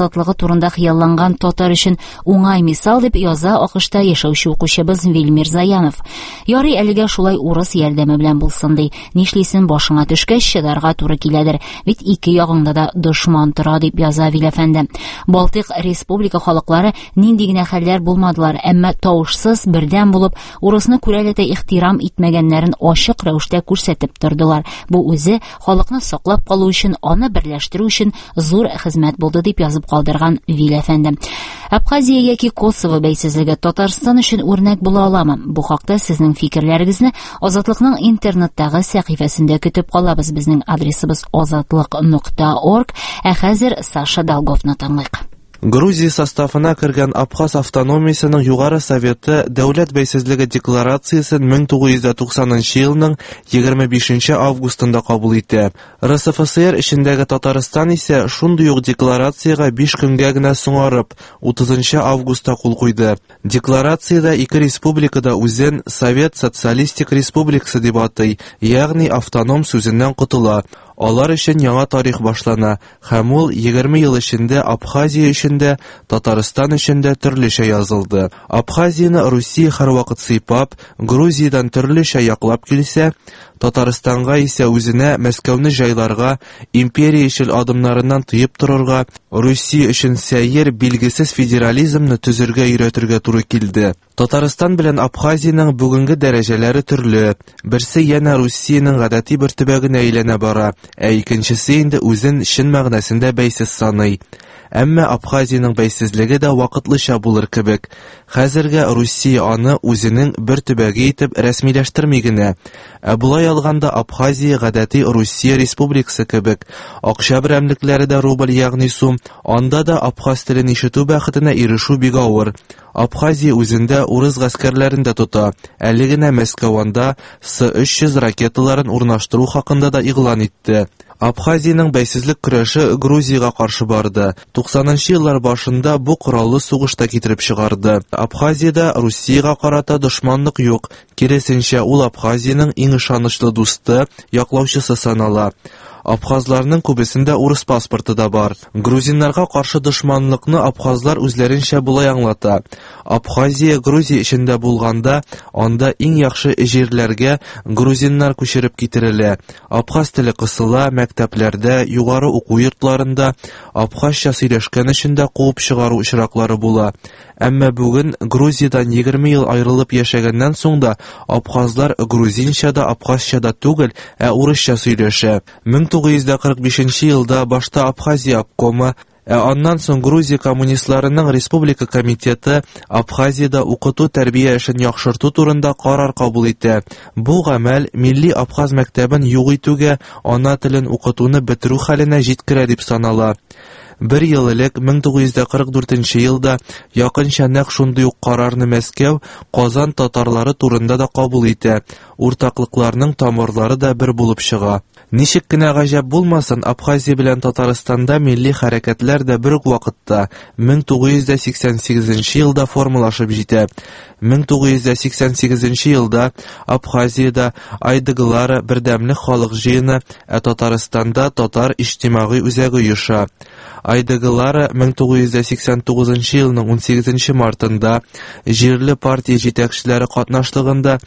азатлыгы турында хыялланган татар өчен уңай мисал дип яза АКШта яшәүче укучыбыз Вильмир Заянов. Ярый, әлегә шулай урыс ярдәме белән булсын ди. Нишлисен, башыңа төшкәч чыдарга туры киләдер. Бит ике ягыңда да дошман тора, дип яза Виләфәнде. Балтыйк республика халыклары нинди генә хәлләр булмадылар, әмма тавышсыз бердәм булып, урысны күрәләтә ихтирам итмәгәннәрен ачык рәвештә күрсәтеп тордылар. Бу үзе халыкны саклап калу өчен, аны берләштерү өчен зур хезмәт булды, дип язып калдырган Виләфәнде. Абхазия яки Косово бәйсезлеге Татарстан өчен үрнәк була аламы? Бу хакта сезнең фикерләрегезне Азатлыкның интернеттагы сәхифәсендә көтеп калабыз. Безнең адресыбыз азатлык нокта орг. Ә хәзер Саша Долговны тыңлыйк. Грузия составына кергән Абхаз автономиясының югары советы дәүләт бәйсезлеге декларациясын мең тугыз йөз туксанынчы елның егерме бишенче августында кабул итә. РСФСР эчендәге Татарстан исә шундый ук декларацияга биш көнгә генә соңарып, утызынчы августта кул куйды. Декларациядә ике республикада үзен Совет Социалистик Республикасы дип атый, ягъни автоном сүзеннән котыла. Алар өчен яңа тарих башлана, һәм ул егерме ел эчендә Абхазия эчендә, Татарстан эчендә төрлечә язылды. Абхазияны Русия һәрвакыт сыйпап, Грузиядан төрлечә яклап килсә, Татарстанга исә үзенә Мәскәүне җайларга, империя ишел адымнарыннан тыеп торырга, Русия өчен сәер билгесез федерализмны төзергә өйрәтергә туры килде. Татарстан белән Абхазияның бүгенге дәрәҗәләре төрле. Берсе янә Русияның гадәти бер төбәгенә әйләнә бара, ә икенчесе инде үзен чын мәгънәсендә бәйсез саный. Әмма Абхазияның бәйсезлеге дә вакытлыча булыр кебек. Хәзергә Русия аны үзенең бер төбәге итеп рәсмиләштерми генә. Ә булай алганда Абхазия гадәти Русия республикасы кебек. Акча берәмлекләре дә рубль, ягъни сум. Анда да абхаз телен ишетү бәхетенә ирешү бик авыр. Абхазия үзендә урыс гаскәрләрен дә тота. Әле генә Мәскәүдә С өч йөз ракеталарын урнаштыру хакында да игълан итте. Абхазияның бәйсезлек көрәше Грузияга каршы барды. туксанынчы еллар башында бу кораллы сугышта китереп чыгарды. Абхазиядә Русиягә карата дошманлык юк. Киресенчә, ул Абхазияның иң ышанычлы дусты, яклаучысы санала. Абхазларның күбесендә урыс паспорты да бар. Грузиннарга каршы дошманлыкны абхазлар үзләренчә булай аңлата. Абхазия Грузия эчендә булганда, анда иң яхшы җирләргә грузиннар күчереп китерелә. Абхаз теле кысыла, мәктәпләрдә, югары уку йортларында абхазча сөйләшкән өчен дә куып чыгару очраклары була. Әмма бүген Грузиядан егерме ел аерылып яшәгәннән соң да абхазлар грузинча да, абхазча да түгел, ә урысча сөйләшә. мең тугыз йөз кырык бишенче елда башта Абхазия обкомы, ә аннан соң Грузия коммунистларының республика комитеты Абхазиядә укыту тәрбия эшен яхшырту турында карар кабул итә. Бу гамәл милли абхаз мәктәбен юк итүгә, ана телен укытуны бетерү хәленә җиткерә дип санала. Бер ел элек мең тугыз йөз кырык дүртенче елда якынча нәкъ шундый ук карарны Мәскәү, Казан татарлары турында да кабул итә. Уртаклыкларның тамырлары да бер булып чыга. Ничек кенә гаҗәп булмасын, Абхазия белән Татарстанда милли хәрәкәтләр дә бер үк вакытта мең тугыз йөз сиксән сигезенче елда формалашып җитә. мең тугыз йөз сиксән сигезенче елда Абхазиядә Айдыгылары бердәмлек халык җыены, ә Татарстанда татар иҗтимагый үзәге оеша. Айдыгылары мең тугыз йөз сиксән тугызынчы елның ун сигезенче мартында җирле партия җитәкчеләре катнашлыгында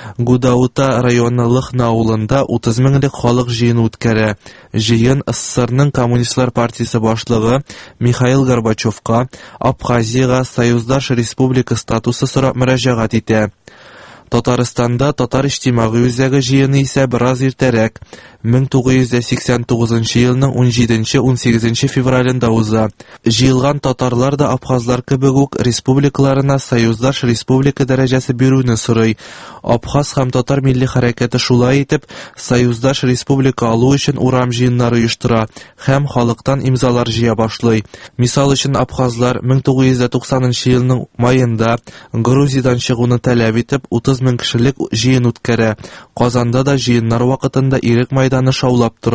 Гудаута районы Лыхна авылында утыз меңлек халык җыены үткәрә. Җыен СССРның Коммунистлар партиясе башлыгы Михаил Горбачевка Абхазияга союздаш республика статусы сорап мөрәҗәгать итә. Татарстанда татар иҗтимагый үзәге җыены исә бераз иртәрәк, мең тугыз йөз сиксән тугызынчы елның ун җиденче - ун сигезенче февралендә уза. Җыелган татарлар да абхазлар кебек үк республикаларына союздаш республика дәрәҗәсе бирүне сорый. Абхаз һәм татар милли хәрәкәте шулай итеп союздаш республика алу өчен урам җыеннары оештыра һәм халыктан имзалар җыя башлый. Мисал өчен абхазлар мең тугыз йөз туксанынчы елның маенда Грузиядан чыгуны таләп итеп утыз мең кешелек җыен үткәрә. Казанда да җыеннар вакытында ирек мәйданы шаулап тора.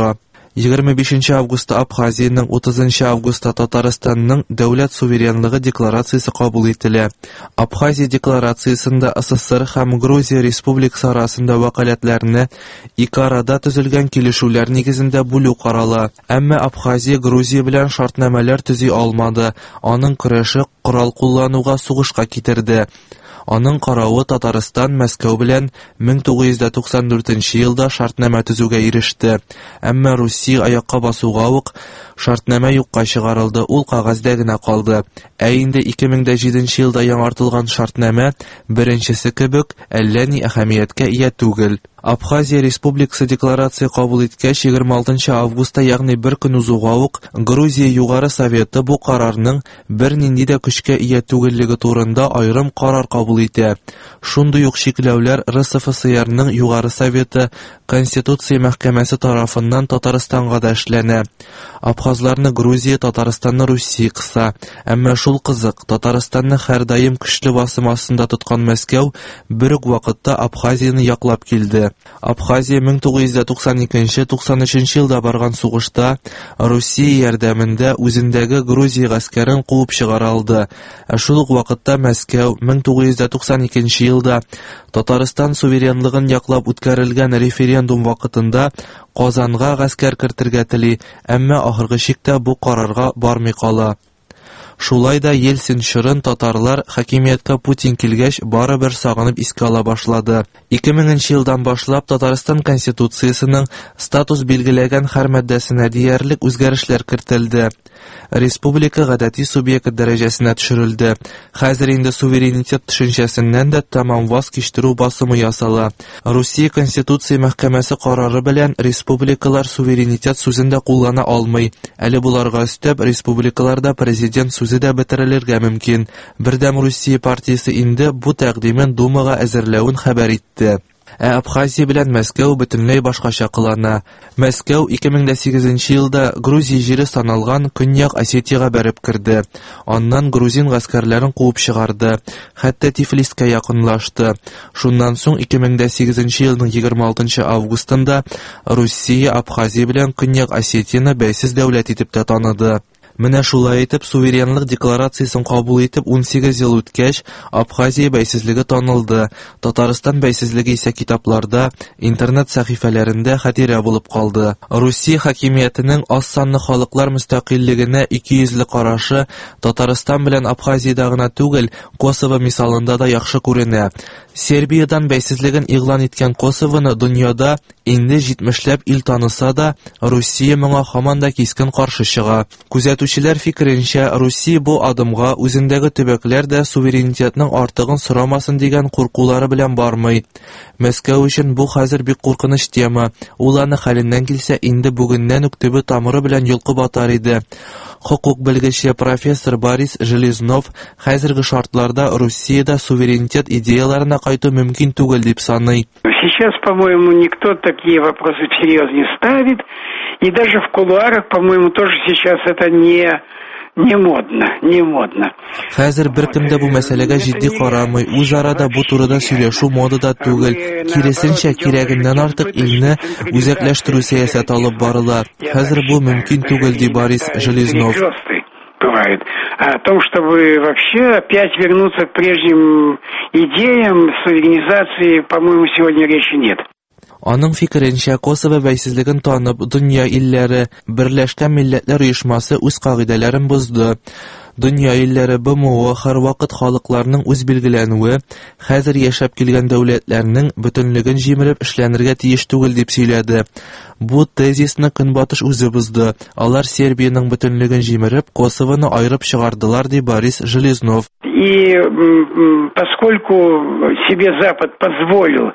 егерме бишенче августта Абхазиянең, утызынчы августта Татарстанның дәүләт суверенлыгы декларациясе кабул ителә. Абхазия декларациясендә СССР һәм Грузия республикасы арасында вәкаләтләрне ике арада төзелгән килешүләр нигезендә бүлү карала. Әмма Абхазия Грузия белән шартнамәләр төзи алмады. Аның көрәше корал куллануга, сугышка китерде. Аның каравы Татарстан Мәскәү белән мең тугыз йөз туксан дүртенче елда шартнама төзүгә иреште. Әмма Русия аякка басуга ук шартнама юкка чыгарылды, ул кагазда гына калды. Ә инде ике мең җиденче елда яңартылган шартнама беренчесе кебек әллә ни әһәмияткә ия түгел. Абхазия республикасы декларация кабул иткәч, егерме алтынчы августта, ягъни бер көн узуга ук, Грузия Югары Советы бу карарның бер нинди дә көчкә ия түгеллеге турында аерым карар кабул итә. Шундый ук шикләүләр РСФСРның Югары Советы Конституция мәхкәмәсе тарафыннан Татарстанга да эшләнә. Абхазларны Грузия, Татарстанны Русия кыса. Әмма шул кызык, Татарстанны һәрдаим көчле басым астында тоткан Мәскәү бер үк вакытта Абхазияны яклап килде. Абхазия мең тугыз йөз туксан икенче - туксан өченче елда барган сугышта Русия ярдәмендә үзендәге Грузия гаскәрен куып чыгара алды. Ә шул ук вакытта Мәскәү мең тугыз йөз туксан икенче елда Татарстан суверенлыгын яклап үткәрелгән референдум вакытында Казанга гаскәр кертергә тели, әмма ахыргы чиктә бу карарга бармый кала. Шулай да Ельцин чорын татарлар хакимияткә Путин килгәч барыбер сагынып искә ала башлады. ике меңенче елдан башлап Татарстан Конституциясының статус билгеләгән һәр маддәсенә диярлек үзгәрешләр кертелде. Республика гадәти субъект дәрәҗәсенә төшерелде. Хәзер инде суверенитет төшенчәсеннән дә тәмам ваз кичтерү басымы ясала. Русия Конституция мәхкәмәсе карары белән республикалар суверенитет сүзен дә куллана алмый. Әле буларга өстәп, республикаларда президент сүзе дә бетерелергә мөмкин. Бердәм Русия партиясе инде бу тәкъдимен Думага әзерләвен хәбәр итте. Ә Абхазия белән Мәскәү бөтенләй башкача кылана. Мәскәү ике мең сигезенче елда Грузия җире саналган Көньяк Осетиягә бәреп керде. Аннан грузин гаскәрләрен куып чыгарды. Хәтта Тифлискә якынлашты. Шуннан соң ике мең сигезенче елның егерме алтынчы августында Русия Абхазия белән Көньяк Осетияны бәйсез дәүләт итеп тә таныды. Менә шулай итеп, суверенлык декларациясын кабул итеп ун сигез ел үткәч, Абхазия бәйсезлеге танылды. Татарстан бәйсезлеге исә китапларда, интернет сәхифәләрендә хатирә булып калды. Русия хакимиятенең аз санлы халыклар мөстәкыйльлегенә икейөзле карашы Татарстан белән Абхазиядә гына түгел, Косово мисалында да яхшы күренә. Сербиядан бәйсезлеген игълан иткән Косовоны дөньяда инде җитмешләп ил таныса да, Русия моңа һаман да кискен каршы чыга. Күзәтүчеләр фикеренчә, Русия бу адымга үзендәге төбәкләр дә суверенитетның артыгын сорамасын дигән куркулары белән бармый. Мәскәү өчен бу хәзер бик куркыныч тема. Ул аны хәленнән килсә инде бүгеннән үк төбе тамыры белән йолкып атар иде. Хукук белгече профессор Борис Железнов хәзерге шартларда Русиядә суверенитет идеяларына кайту мөмкин түгел дип саный. Сейчас, по-моему, никто такие вопросы всерьез не ставит, и даже в кулуарах, по-моему, тоже сейчас это не не модно, не модно. Хәзер беркем дә бу мәсьәләгә җитди карамый, үзара да бу турыда сөйләшү модада түгел. Киресенчә, кирәгеннән артык илне үзәкләштерү сәясәте алып барыла. Хәзер бу мөмкин түгел, ди Борис Железнов. Бывает. А о том, чтобы вообще опять вернуться к прежним идеям суверенизации, по-моему, сегодня речи нет. Аның фикеренчә, Косово бәйсезлеген танып, дөнья илләре Берләшкән Милләтләр Оешмасы үз кагыйдәләрен бозды. Дөнья илләре БМО һәрвакыт халыкларның үз билгеләнүе, хәзер яшәп килгән дәүләтләрнең бөтенлеген җимереп эшләнергә тиеш түгел дип сөйләде. Бу тезисны Көнбатыш үзе бозды. Алар Сербияның бөтенлеген җимереп, Косовоны айырып чыгардылар, ди Борис Железнов. И поскольку себе Запад позволил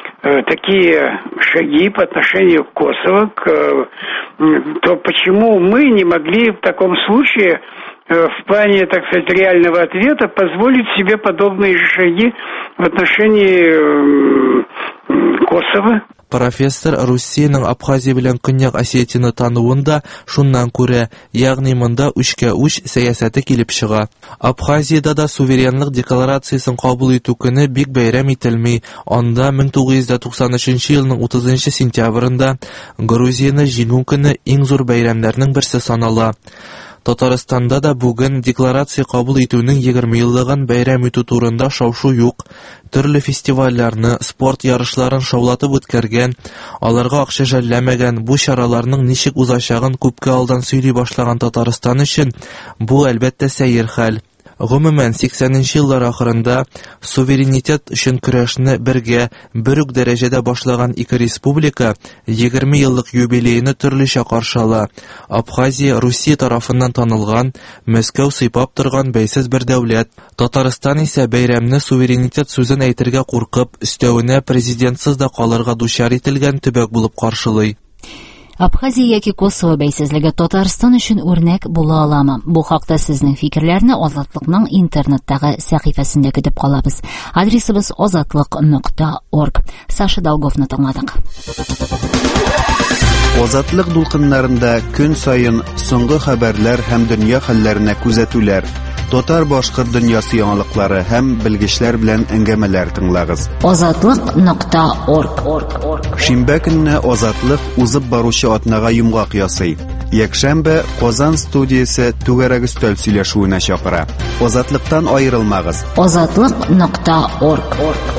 такие шаги по отношению к Косово, к, то почему мы не могли в таком случае в плане, так сказать, реального ответа позволить себе подобные шаги в отношении Косово. Профессор Россиянең Абхазия белән Көньяк Осетияны тануын да шуннан күрә, ягъни монда үчкә үч сәясәте килеп чыга. Абхазиядә да суверенлык декларациясын кабул итү көне бик бәйрәм ителми. Анда мең тугыз йөз туксан өченче елның утызынчы сентябрендә Грузияны җиңү көне иң зур бәйрәмнәрнең берсе санала. Татарстанда да бүген декларация кабул итүнең егерме еллыгын бәйрәм итү турында шау-шу юк. Төрле фестивальләрне, спорт ярышларын шаулатып үткәргән, аларга акча жәлләмәгән бу чараларның ничек узачагын күпкә алдан сөйли башлаган Татарстан өчен бу әлбәттә сәер хәл. Гомумән сиксәненче еллар ахырында суверенитет өчен көрәшне бергә, бер үк дәрәҗәдә башлаган ике республика егерме еллык юбилейны төрлечә каршыла. Абхазия Русия тарафыннан танылган, Мәскәү сыйпап торган бәйсез бер дәүләт. Татарстан исә бәйрәмне суверенитет сүзен әйтергә куркып, өстәвенә президентсыз да калырга дучар ителгән төбәк булып каршылый. Абхазия яки Косово бәйсезлеге Татарстан өчен үрнәк була аламы? Бу хакта сезнең фикерләрне Азатлыкның интернеттагы сәхифәсендә көтеп калабыз. Адресыбыз азатлык нокта орг. Саша Долговны тыңладык. Азатлык дулкыннарында көн сайын соңгы хәбәрләр һәм дөнья хәлләренә күзәтүләр, татар-башкорт дөньясы яңалыклары һәм белгечләр белән әңгәмәләр тыңлагыз. азатлык нокта орг. Шимбә көнне Азатлык узып баручы атнага йомгак ясый. Якшәмбе Казан студиясе түгәрәк өстәл сөйләшүенә чакыра. Азатлыктан аерылмагыз. азатлык нокта орг.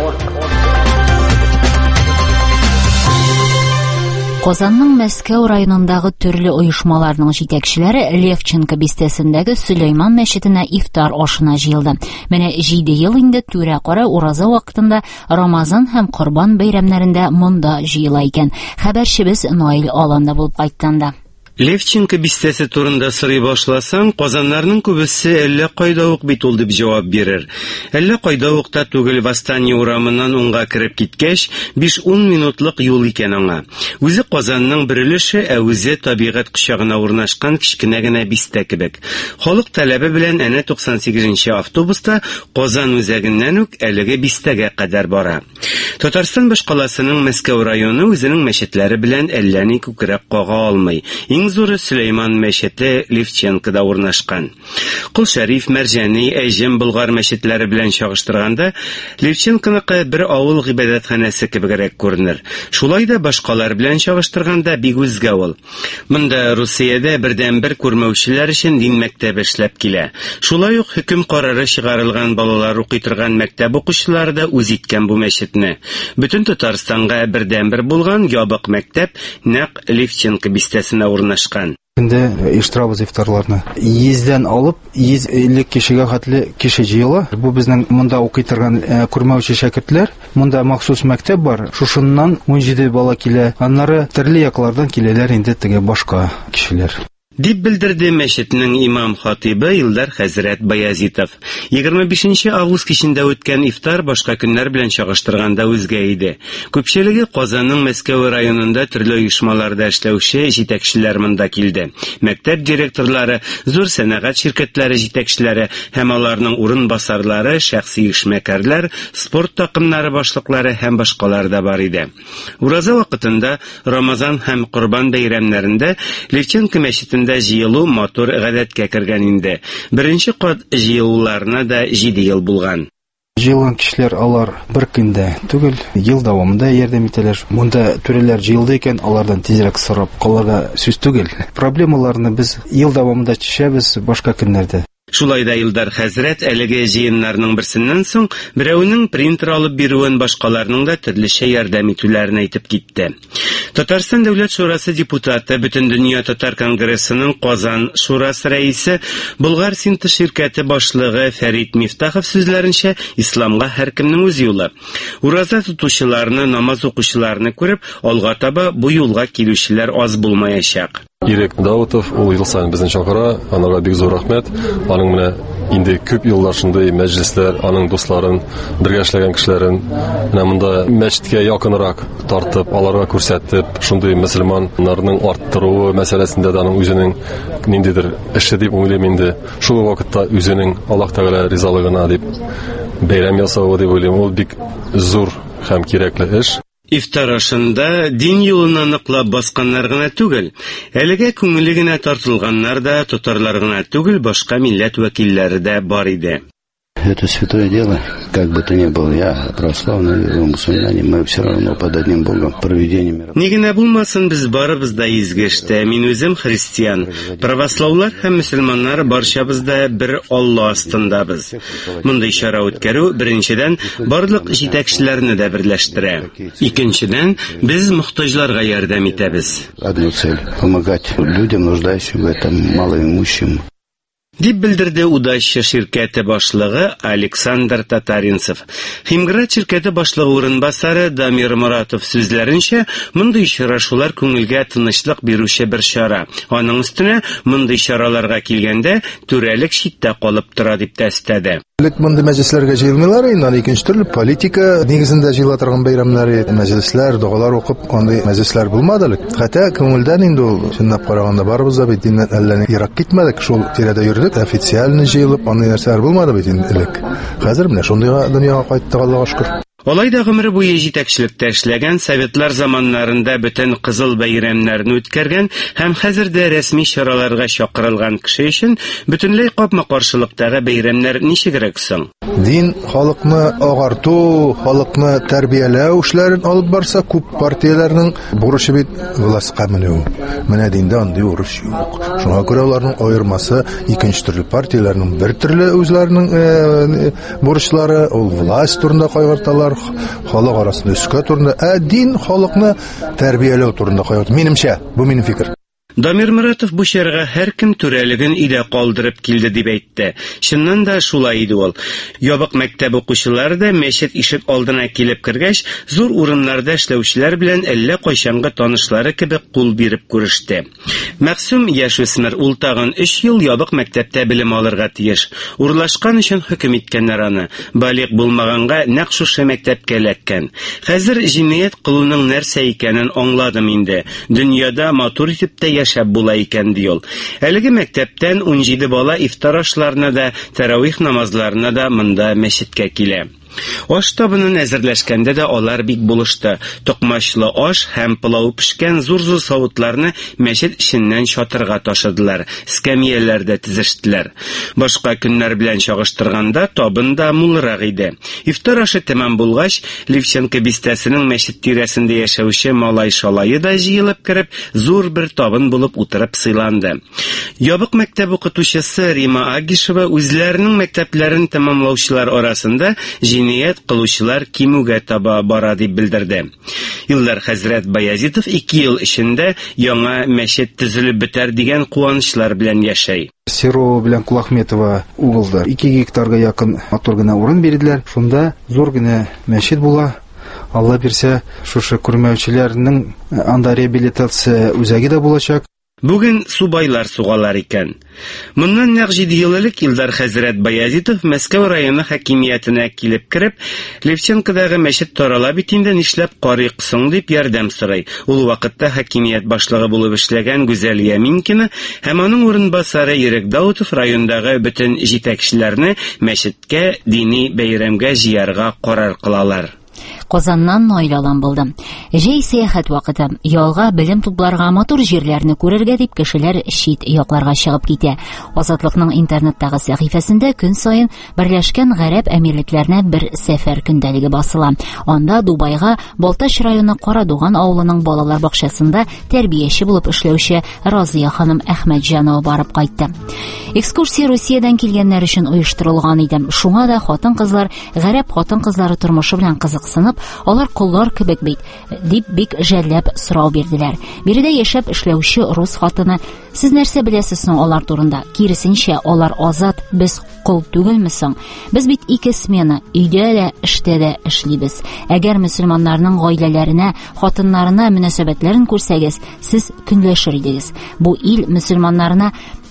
Казанның Мәскәү районындагы төрле оешмаларның җитәкчеләре Левченко бистәсендәге Сөләйман мәчетенә ифтар ашына җыелды. Менә җиде ел инде түрә кара ураза вакытында Рамазан һәм Корбан бәйрәмнәрендә монда җыела икән. Хәбәрчебез Наил Аланда булып кайтканда. Левченко бистәсе турында сорый башласаң, казаннарның күбесе әллә кайда ук бит ул дип җавап бирер. Әллә кайда ук та түгел, Восстание урамыннан уңга кереп киткәч, биш-ун минутлык юл икән аңа. Үзе Казанның бер өлеше, ә үзе табигать кочагына урнашкан кичкенә генә бистә кебек. Халык таләбе белән әнә туксан сигезенче автобуста Казан үзәгеннән үк әлеге бистәгә кадәр бара. Татарстан башкаласының Мәскәү районы үзенең мәчетләре белән әллә ни күкрәк кага алмый. Иң зуры Сөләйман мәчете Левченкода урнашкан. Кул Шәриф, Мәрҗани, Әҗем, Болгар мәчетләре белән чагыштырганда, Левченконыкы бер авыл гыйбадәтханәсе кебегрәк күренер. Шулай да башкалар белән чагыштырганда бик үзгә ул. Монда Русиядә бердән-бер күрмәүчеләр өчен дин мәктәбе эшләп килә. Шулай ук хөкем карары чыгарылган балалар укый торган мәктәп укучылары да үз иткән бу мәчетне. Бөтен Татарстанга бердән-бер булган ябык мәктәп нәкъ Левченко бистәсенә урнашкан. Инде иштирабыз ифтарларны йөздән алып йөз илле кешегә хәтле кеше җыела. Бу безнең монда укый торган күрмәүче шәкертләр. Монда махсус мәктәп бар. Шушыннан ун җиде бала килә. Аннары төрле яклардан киләләр инде теге башка кешеләр. Дип белдерде мәчетнең имам-хатибы Илдар хәзрәт Баязитов. егерме бишенче август кичендә үткән ифтар башка көннәр белән чагыштырганда үзгә иде. Күпчелеге Казанның Мәскәү районында төрле оешмаларда эшләүче җитәкчеләр монда килде. Мәктәп директорлары, зур сәнәгать ширкәтләре җитәкчеләре һәм аларның урынбасарлары, шәхси эшмәкәрләр, спорт такымнары башлыклары һәм башкалар да бар иде. Ураза вакытында Рамазан һәм Корбан бәйрәмнәрендә Левченко мәчетендә җыелу матур гадәткә кергән инде. Беренче кат җыелуларына да җиде ел булган. Җыелган кешеләр алар бер көндә түгел, ел дәвамында ярдәм итәләр. Монда түрәләр җыелды икән, алардан тизрәк сорап калырга сүз түгел. Проблемаларны без ел дәвамында чишәбез башка көннәрдә. Шулай да Илдар хәзрәт әлеге җыеннарның берсеннән соң берәүнең принтер алып бирүен, башкаларның да төрлечә ярдәм итүләрен әйтеп китте. Татарстан дәүләт шурасы депутаты, Бөтен дөнья татар конгрессының Казан шурасы рәисе, Болгар синтез ширкәте башлыгы Фәрит Мифтахов сүзләренчә, исламга һәркемнең үз юлы. Ураза тотучыларны, намаз укучыларны күреп, алга таба бу юлга килүчеләр аз булмаячак. Ирек Даутов, ул ел сайын безне чакыра, анага бик зур рәхмәт. Аның менә инде күп еллар шундай мәҗлесләр, аның дусларын, бергә эшләгән кешеләрен менә монда мәчеткә якынрак тартып, аларга күрсәтеп, шундый мөселманнарның арттыруы мәсьәләсендә дә аның үзенең ниндидер эше дип уйлыйм инде. Шул вакытта үзенең Аллаһ Тәгалә ризалыгына дип бәйрәм ясавы дип уйлыйм. Ул бик зур һәм кирәкле эш. Ифтар ашында дин юлына ныклап басканнар гына түгел, әлегә күңеле генә тартылганнар да, тотарлар гына түгел, башка милләт вәкилләре дә бар иде. Это святое дело, как бы то ни было, я православный, мусульмане, мы все равно под одним Богом проведение мира. Ни генә булмасын, без барыбыз да изге эштә. Мин үзем христиан. Православлар һәм мөселманнар барчабыз да бер Алла астындабыз. Мондай чара үткәрү беренчедән барлык җитәкчеләрне дә берләштерә. Икенчедән без мохтаҗларга ярдәм итәбез. Одну цель помогать людям, нуждающимся в этом, малоимущим. Дип белдерде Удача ширкәте башлыгы Александр Татаринцев. Химград ширкәте башлыгы урынбасары Дамир Моратов сүзләренчә, мондый очрашулар күңелгә тынычлык бирүче бер чара. Аның өстенә мондый чараларга килгәндә түрәлек читтә калып тора дип тәэстэде. Лек мондай мәҗлесләргә җыелмыйлар, инде икенче төрле политика нигезендә җыела торган бәйрәмнәр, мәҗлесләр, дугалар укып, андый мәҗлесләр булмады. Хәтта күңелдән инде ул чынлап караганда барыбыз да бит диннән әллә ни ерак китмәдек, шул тирәдә йөрдек, официально җыелып, андый нәрсәләр булмады бит инде элек. Хәзер менә шундый дөньяга кайттык, Аллаһка шөкер. Алай да гомере буе җитәкчелектә эшләгән, советлар заманнарында бөтен кызыл бәйрәмнәрне үткәргән һәм хәзердә рәсми чараларга чакырылган кеше өчен бөтенләй капма-каршылыктагы бәйрәмнәр ничегрәк соң? Дин халыкны агарту, халыкны тәрбияләү эшләрен алып барса, күп партияләрнең бурычы бит властька менү. Менә диндә андый бурыч юк. Шуңа күрә аларның аермасы икенче төрле партияләрнең бер төрле үзләренең бурычлары, ул власть турында кайгырталар. Халык арасында үскә турында, ә дин халыкны тәрбияләү турында кайгырта. Минемчә, бу минем фикер. Дамир Моратов бу чарага һәркем түрәлеген идә калдырып килде дип әйтте. Чыннан да шулай иде ул. Ябык мәктәп укучылары да мәчет ишек алдына килеп кергәч, зур урыннарда эшләүчеләр белән әллә кайчанга танышлары кебек кул биреп күреште. Мәгъсүм яшүсмер, ул тагын өч ел ябык мәктәптә белем алырга тиеш. Урлашкан өчен хөкем иткәннәр аны. Балиг булмаганга нәкъ шушы мәктәпкә эләккән. Хәзер җинаять кылуның нәрсә икәнен аңладым инде. Дөньяда матур итеп тә яшәп була икән ди ул. Әлеге мәктәптән ун җиде бала ифтар ашларына да, тәравих намазларына да монда мәчеткә килә. Аш табынын әзерләшкәндә дә алар бик булышты. Токмачлы аш һәм пылау пешкән зур-зур савытларны мәчет эченнән чатырга ташыдылар. Скамияләрдә тизештеләр. Башка көннәр белән чагыштырганда табын да мулрак иде. Ифтар ашы тәмам булгач, Левченко бистәсенең мәчет тирәсендә яшәүче малай шалайы да җыелып кереп, зур бер табын булып утырып сыйланды. Ябык мәктәп укытучысы Рима Агишева үзләренең мәктәпләрен тәмамлаучылар арасында җинаять кылучылар кимүгә таба бара дип белдерде. Илдар хәзрәт Баязитов ике ел эчендә яңа мәчет төзелеп бетәр дигән куанычлар белән яшәй. Серова белән Кулахметова угылда ике гектарга якын матур гына урын бирделәр. Шунда зур гына мәчет була. Алла бирсә, шушы күрмәүчеләрнең анда реабилитация үзәге дә булачак. Бүген субайлар сугалар икән. Моннан нәкъ җиде ел элек Илдар хәзрәт Баязитов Мәскәү районы хакимиятенә килеп кереп, Левченкодагы мәчет тарала бит инде, нишләп карыйк соң дип ярдәм сорый. Ул вакытта хакимият башлыгы булып эшләгән Гүзәл Яминкина һәм аның урынбасары Ирек Даутов райондагы бөтен җитәкчеләрне мәчеткә дини бәйрәмгә җыярга карар кылалар. Казаннан Нойлалан булды. Җәй сәяхәт вакыты. Ялга белем тупларга, матур җирләрне күрергә дип кешеләр чит якларга чыгып китә. Азатлыкның интернеттагы сәхифәсендә көн саен Берләшкән Гарәп Әмирлекләренә бер сәфәр көндәлеге басыла. Анда Дубайга Балтач районы Карадуган авылының балалар бакчасында тәрбияче булып эшләүче Разия ханым Әхмәтҗанова барып кайтты. Экскурсия Русиядән килгәннәр өчен оештырылган иде. Шуңа да хатын-кызлар Гарәп хатын-кызлары тормышы белән кызыксынып, алар куллар кебек бит, дип бик жәлләп сорау бирделәр. Биредә яшәп эшләүче рус хатыны: "Сез нәрсә беләсез соң алар турында? Киресенчә, алар азат, без кул түгелме соң? Без бит ике смена, өйдә дә, эштә дә эшлибез. Әгәр мөселманнарның гаиләләренә, хатыннарына мөнәсәбәтләрен күрсәгез, сез көнләшер идегез. Бу ил мөселманнарына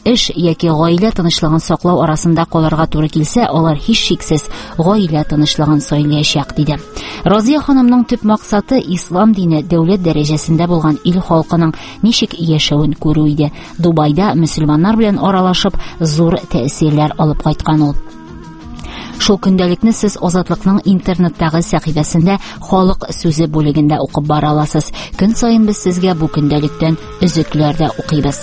эш яки гаилә тынычлыгын саклау арасында калырга туры килсә, алар һич шиксез гаилә тынычлыгын сайлаячак, диде. Разия ханымның төп максаты ислам дине дәүләт дәрәҗәсендә булган ил халкының ничек яшәвен күрү иде. Дубайда мөселманнар белән аралашып, зур тәэсирләр алып кайткан ул. Шул көндәлекне сез Азатлыкның интернеттагы сәхифәсендә халык сүзе бүлегендә укып бара аласыз. Көн саен без сезгә бу көндәлектән өзекләр дә укыйбыз.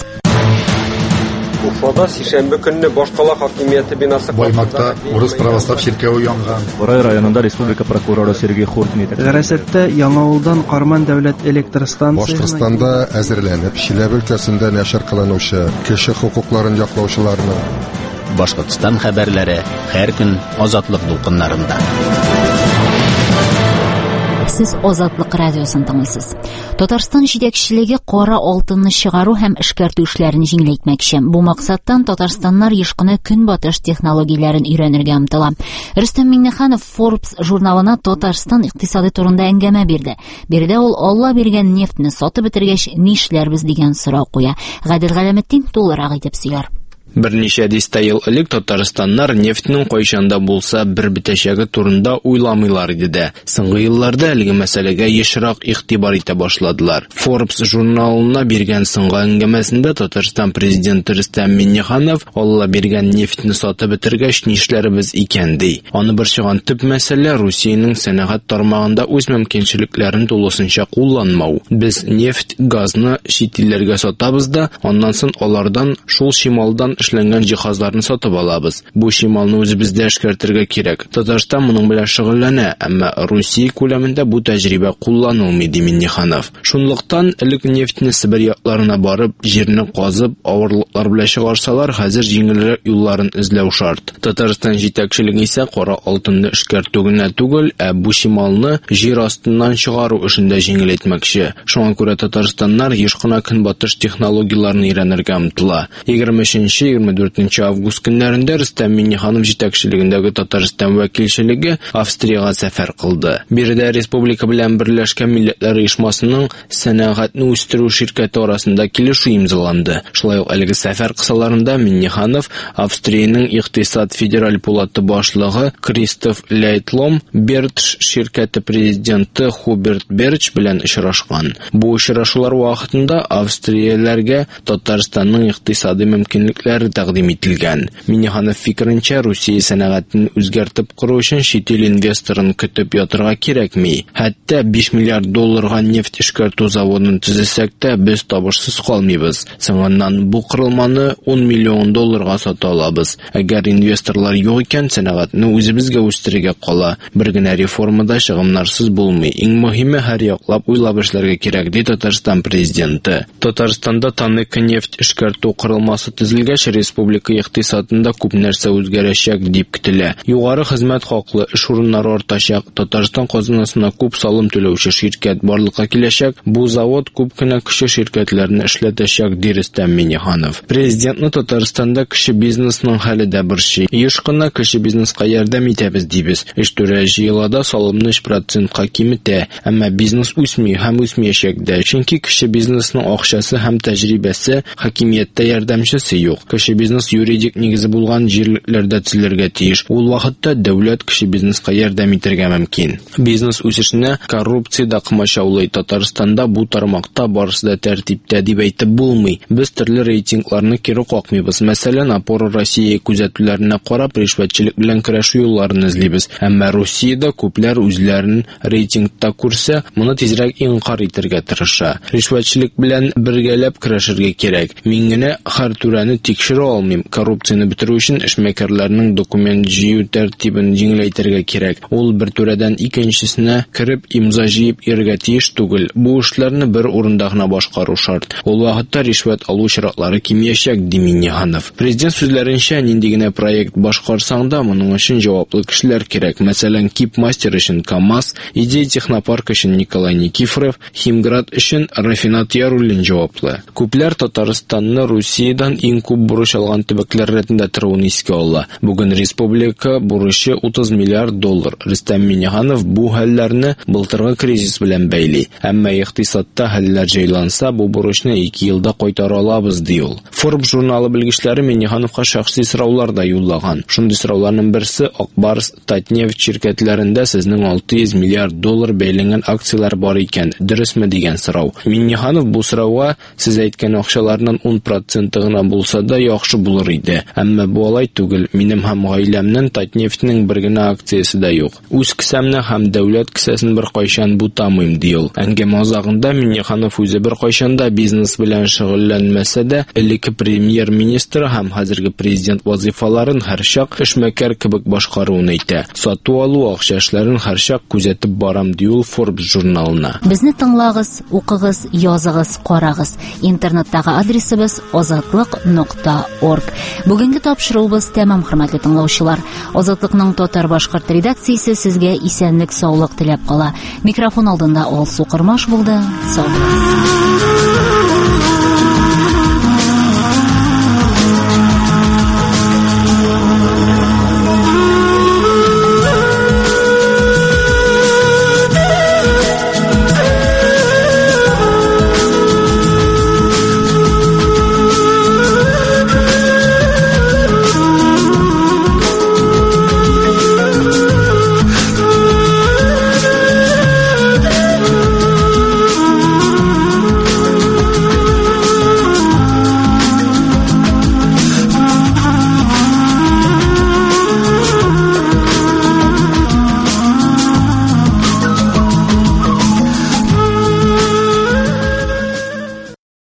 Уфада сишәмбе көнне Башкала хакимияте бинасы Баймакта урыс православ чиркәүе янган. Борай районында республика прокуроры Сергей Хуртин әйтә. Гәрәсәттә Яңавылдан Карман дәүләт электр станциясе Башкортстанда әзерләнеп, Чиләбе өлкәсендә нәшер кылынучы кеше хукукларын яклаучыларны Башкортстан хәбәрләре һәр көн Азатлык дулкыннарында. Сез Азатлык радиосын тыңлыйсыз. Татарстан җитәкчелеге кара алтынны чыгару һәм эшкәртү эшләрен җиңеләйтмәкче. Бу максаттан Татарстаннар ешкыны көнбатыш технологияләрен өйрәнергә омтыла. Рөстәм Миңнеханов Forbes журналына Татарстан икътисады турында әңгәмә бирде. Биредә ул Алла биргән нефтьне сатып бетергәч нишләрбез дигән сорау куя. Гадел Галәметдин тулырак итеп сөйләр. Берничә дистә ел элек Татарстаннар нефтьнең кайчанда булса бер битәчәге турында уйламыйлар иде дә. Соңгы елларда әлеге мәсьәләгә ешрак игътибар итә башладылар. Forbes журналына биргән соңгы әңгәмәсендә Татарстан президенты Рөстәм Миңнеханов Алла биргән нефтьне сатып бетергәч нишләрбез икән ди. Аны борчыган төп мәсьәлә Русиянең сәнәгать тармагында үз мөмкинчелекләрен тулысынча кулланмау. Без нефть, газны чит илләргә сатабыз да, аннан соң алардан шул шималдан эшләнгән җиһазларны сатып алабыз. Бу шималны үзебездә эшкәртергә кирәк. Татарстан моның белән шөгыльләнә, әмма Русия күләмендә бу тәҗрибә кулланылмый, ди Миңнеханов. Шунлыктан элек нефтьне Сибир якларына барып, җирне казып, авырлыклар белән чыгарсалар, хәзер җиңелрәк юлларын эзләү шарт. Татарстан җитәкчелеге исә кара алтынны эшкәртү генә түгел, ә бу шималны җир астыннан чыгару эшендә җиңеләйтмәкче. Шуңа күрә Татарстаннар еш кына көнбатыш технологияларын өйрәнергә омтыла. егерме өченче егерме дүртенче август көннәрендә Рөстәм Миңнеханов җитәкчелегендәге Татарстан вәкилчелеге Австриягә сәфәр кылды. Биредә республика белән Берләшкән Милләтләр оешмасының сәнәгатьне үстерү ширкәте арасында килешү имзаланды. Шулай ук әлеге сәфәр кысаларында Миңнеханов Австриянең икътисад федераль пулаты башлыгы Кристоф Лейтлом, Бертш ширкәте президенты Хуберт Берч белән очрашкан. Бу очрашулар вакытында австрияләргә Татарстанның икътисади мөмкинлекләре тәкъдим ителгән. Миңнеханов фикеренчә, Русия сәнәгатен үзгәртеп кору өчен чит ил инвесторын көтеп ятырга кирәкми. Хәтта биш миллиард долларга нефть эшкәртү заводын төзесәк тә без табышсыз калмыйбыз. Соңыннан бу корылманы он миллион долларга сата алабыз. Әгәр инвесторлар юк икән, сәнәгатне үзебезгә үстерергә кала. Бер генә реформада чыгымнарсыз булмый. Иң мөһиме һәр яклап уйлап эшләргә кирәк, ди Татарстан президенты. Татарстанда Танык нефть эшкәртү корылмасы төзелгәч, республика икътисадында күп нәрсә үзгәрәчәк дип көтелә. Югары хезмәт хаклы эш урыннары артачак, Татарстан казынасына күп салым түләүче ширкәт барлыкка киләчәк. Бу завод күп кенә кече ширкәтләрне эшләтәчәк, ди Рөстәм Миңнеханов. Президентны Татарстанда кече бизнесның хәле дә борчый. Еш кына кече бизнеска ярдәм итәбез дибез. Эш түрә җыелада салымны өч процентка киметә, әмма бизнес үсми һәм үсмәячәк дә. Чөнки кече бизнесның акчасы һәм тәҗрибәсе хакимияттә ярдәмчесе юк. Кеше бизнес юридик нигезе булган җирлекләрдә төзелергә тиеш. Ул вакытта дәүләт кеше бизнеска ярдәм итәргә мөмкин. Бизнес үсешенә коррупциядә кымачаулый. Татарстанда бу тармакта барысы да тәртиптә дип әйтеп булмый. Без төрле рейтингларны кире какмыйбыз. Мәсәлән, Опора Россия күзәтүләренә карап ришвәтчелек белән көрәшү юлларын эзлибез. Әмма Русиядә күпләр үзләрен рейтингта күрсә, моны тизрәк инкар итәргә тырыша. Ришвәтчелек белән бергәләп көрәшергә кирәк. Мин генә һәр түрәне тикшерә алмыйм. Коррупцияны бетерү өчен эшмәкәрләрнең документ җыю тәртибен җиңеләйтергә кирәк. Ул бер түрәдән икенчесенә кирип имза җыеп иргә тиеш түгел. Бу эшләрне бер урында гына башкару шарт. Ул вакытта ришвәт алу чиратлары кимиячәк, ди Миңнеханов. Президент сүзләренчә, нинди генә проект башкарсаң да, моның өчен җаваплы кешеләр кирәк. Мәсәлән, Кипмастер өчен КамАЗ, Идея технопарк өчен Николай Никифоров, Химград өчен Рафинат Яруллин җаваплы. Күпләр Татарстанны Русиядән иң күп бурыч алган төбәкләр рәтендә торуын искә ала. Бүген республика бурычы утыз миллиард доллар. Рөстәм Миңнеханов бу хәлләрне былтыргы кризис белән бәйли. Әмма икътисадта хәлләр җайланса, бу бурычны ике елда кайтара алабыз ди ул. Forbes журналы белгечләре Миңнехановка шәхси сораулар да юллаган. Шундый сорауларның берсе Акбарс Татнефть şirketләрендә сезнең алты йөз миллиард доллар бәйләнгән акциялар бар икән, дөресме дигән сорау. Миңнеханов бу сорауга сез әйткән акчаларның он проценты гына булса да яхшы булыр иде. Әмма бу алай түгел. Минем һәм гаиләмнең Татнефтьнең бер генә акциясе дә юк. Үз кесәмне һәм дәүләт кесәсен бер кайчан бутамыйм ди ул. Әңгәмә азагында Миңнеханов үзе бер кайчанда бизнес белән шөгыльләнмәсә дә, элекке премьер-министр һәм хәзерге президент вазифаларын һәрчак эшмәкәр кебек башкаруын әйтә. Сату алу акча эшләрен һәрчак күзәтеп барам ди ул Forbes журналына. Безне тыңлагыз, укыгыз, языгыз, карагыз. Интернеттагы адресыбыз озатлык нокта орг. Бүгенге тапшыруыбыз тәмам, хөрмәтле тыңлаучылар. Озатлыкның татар-башкорт редакциясе сезгә исәнлек, саулык теләп кала. Микрофон алдында Алсу Кырмаш булды. Сау булыгыз.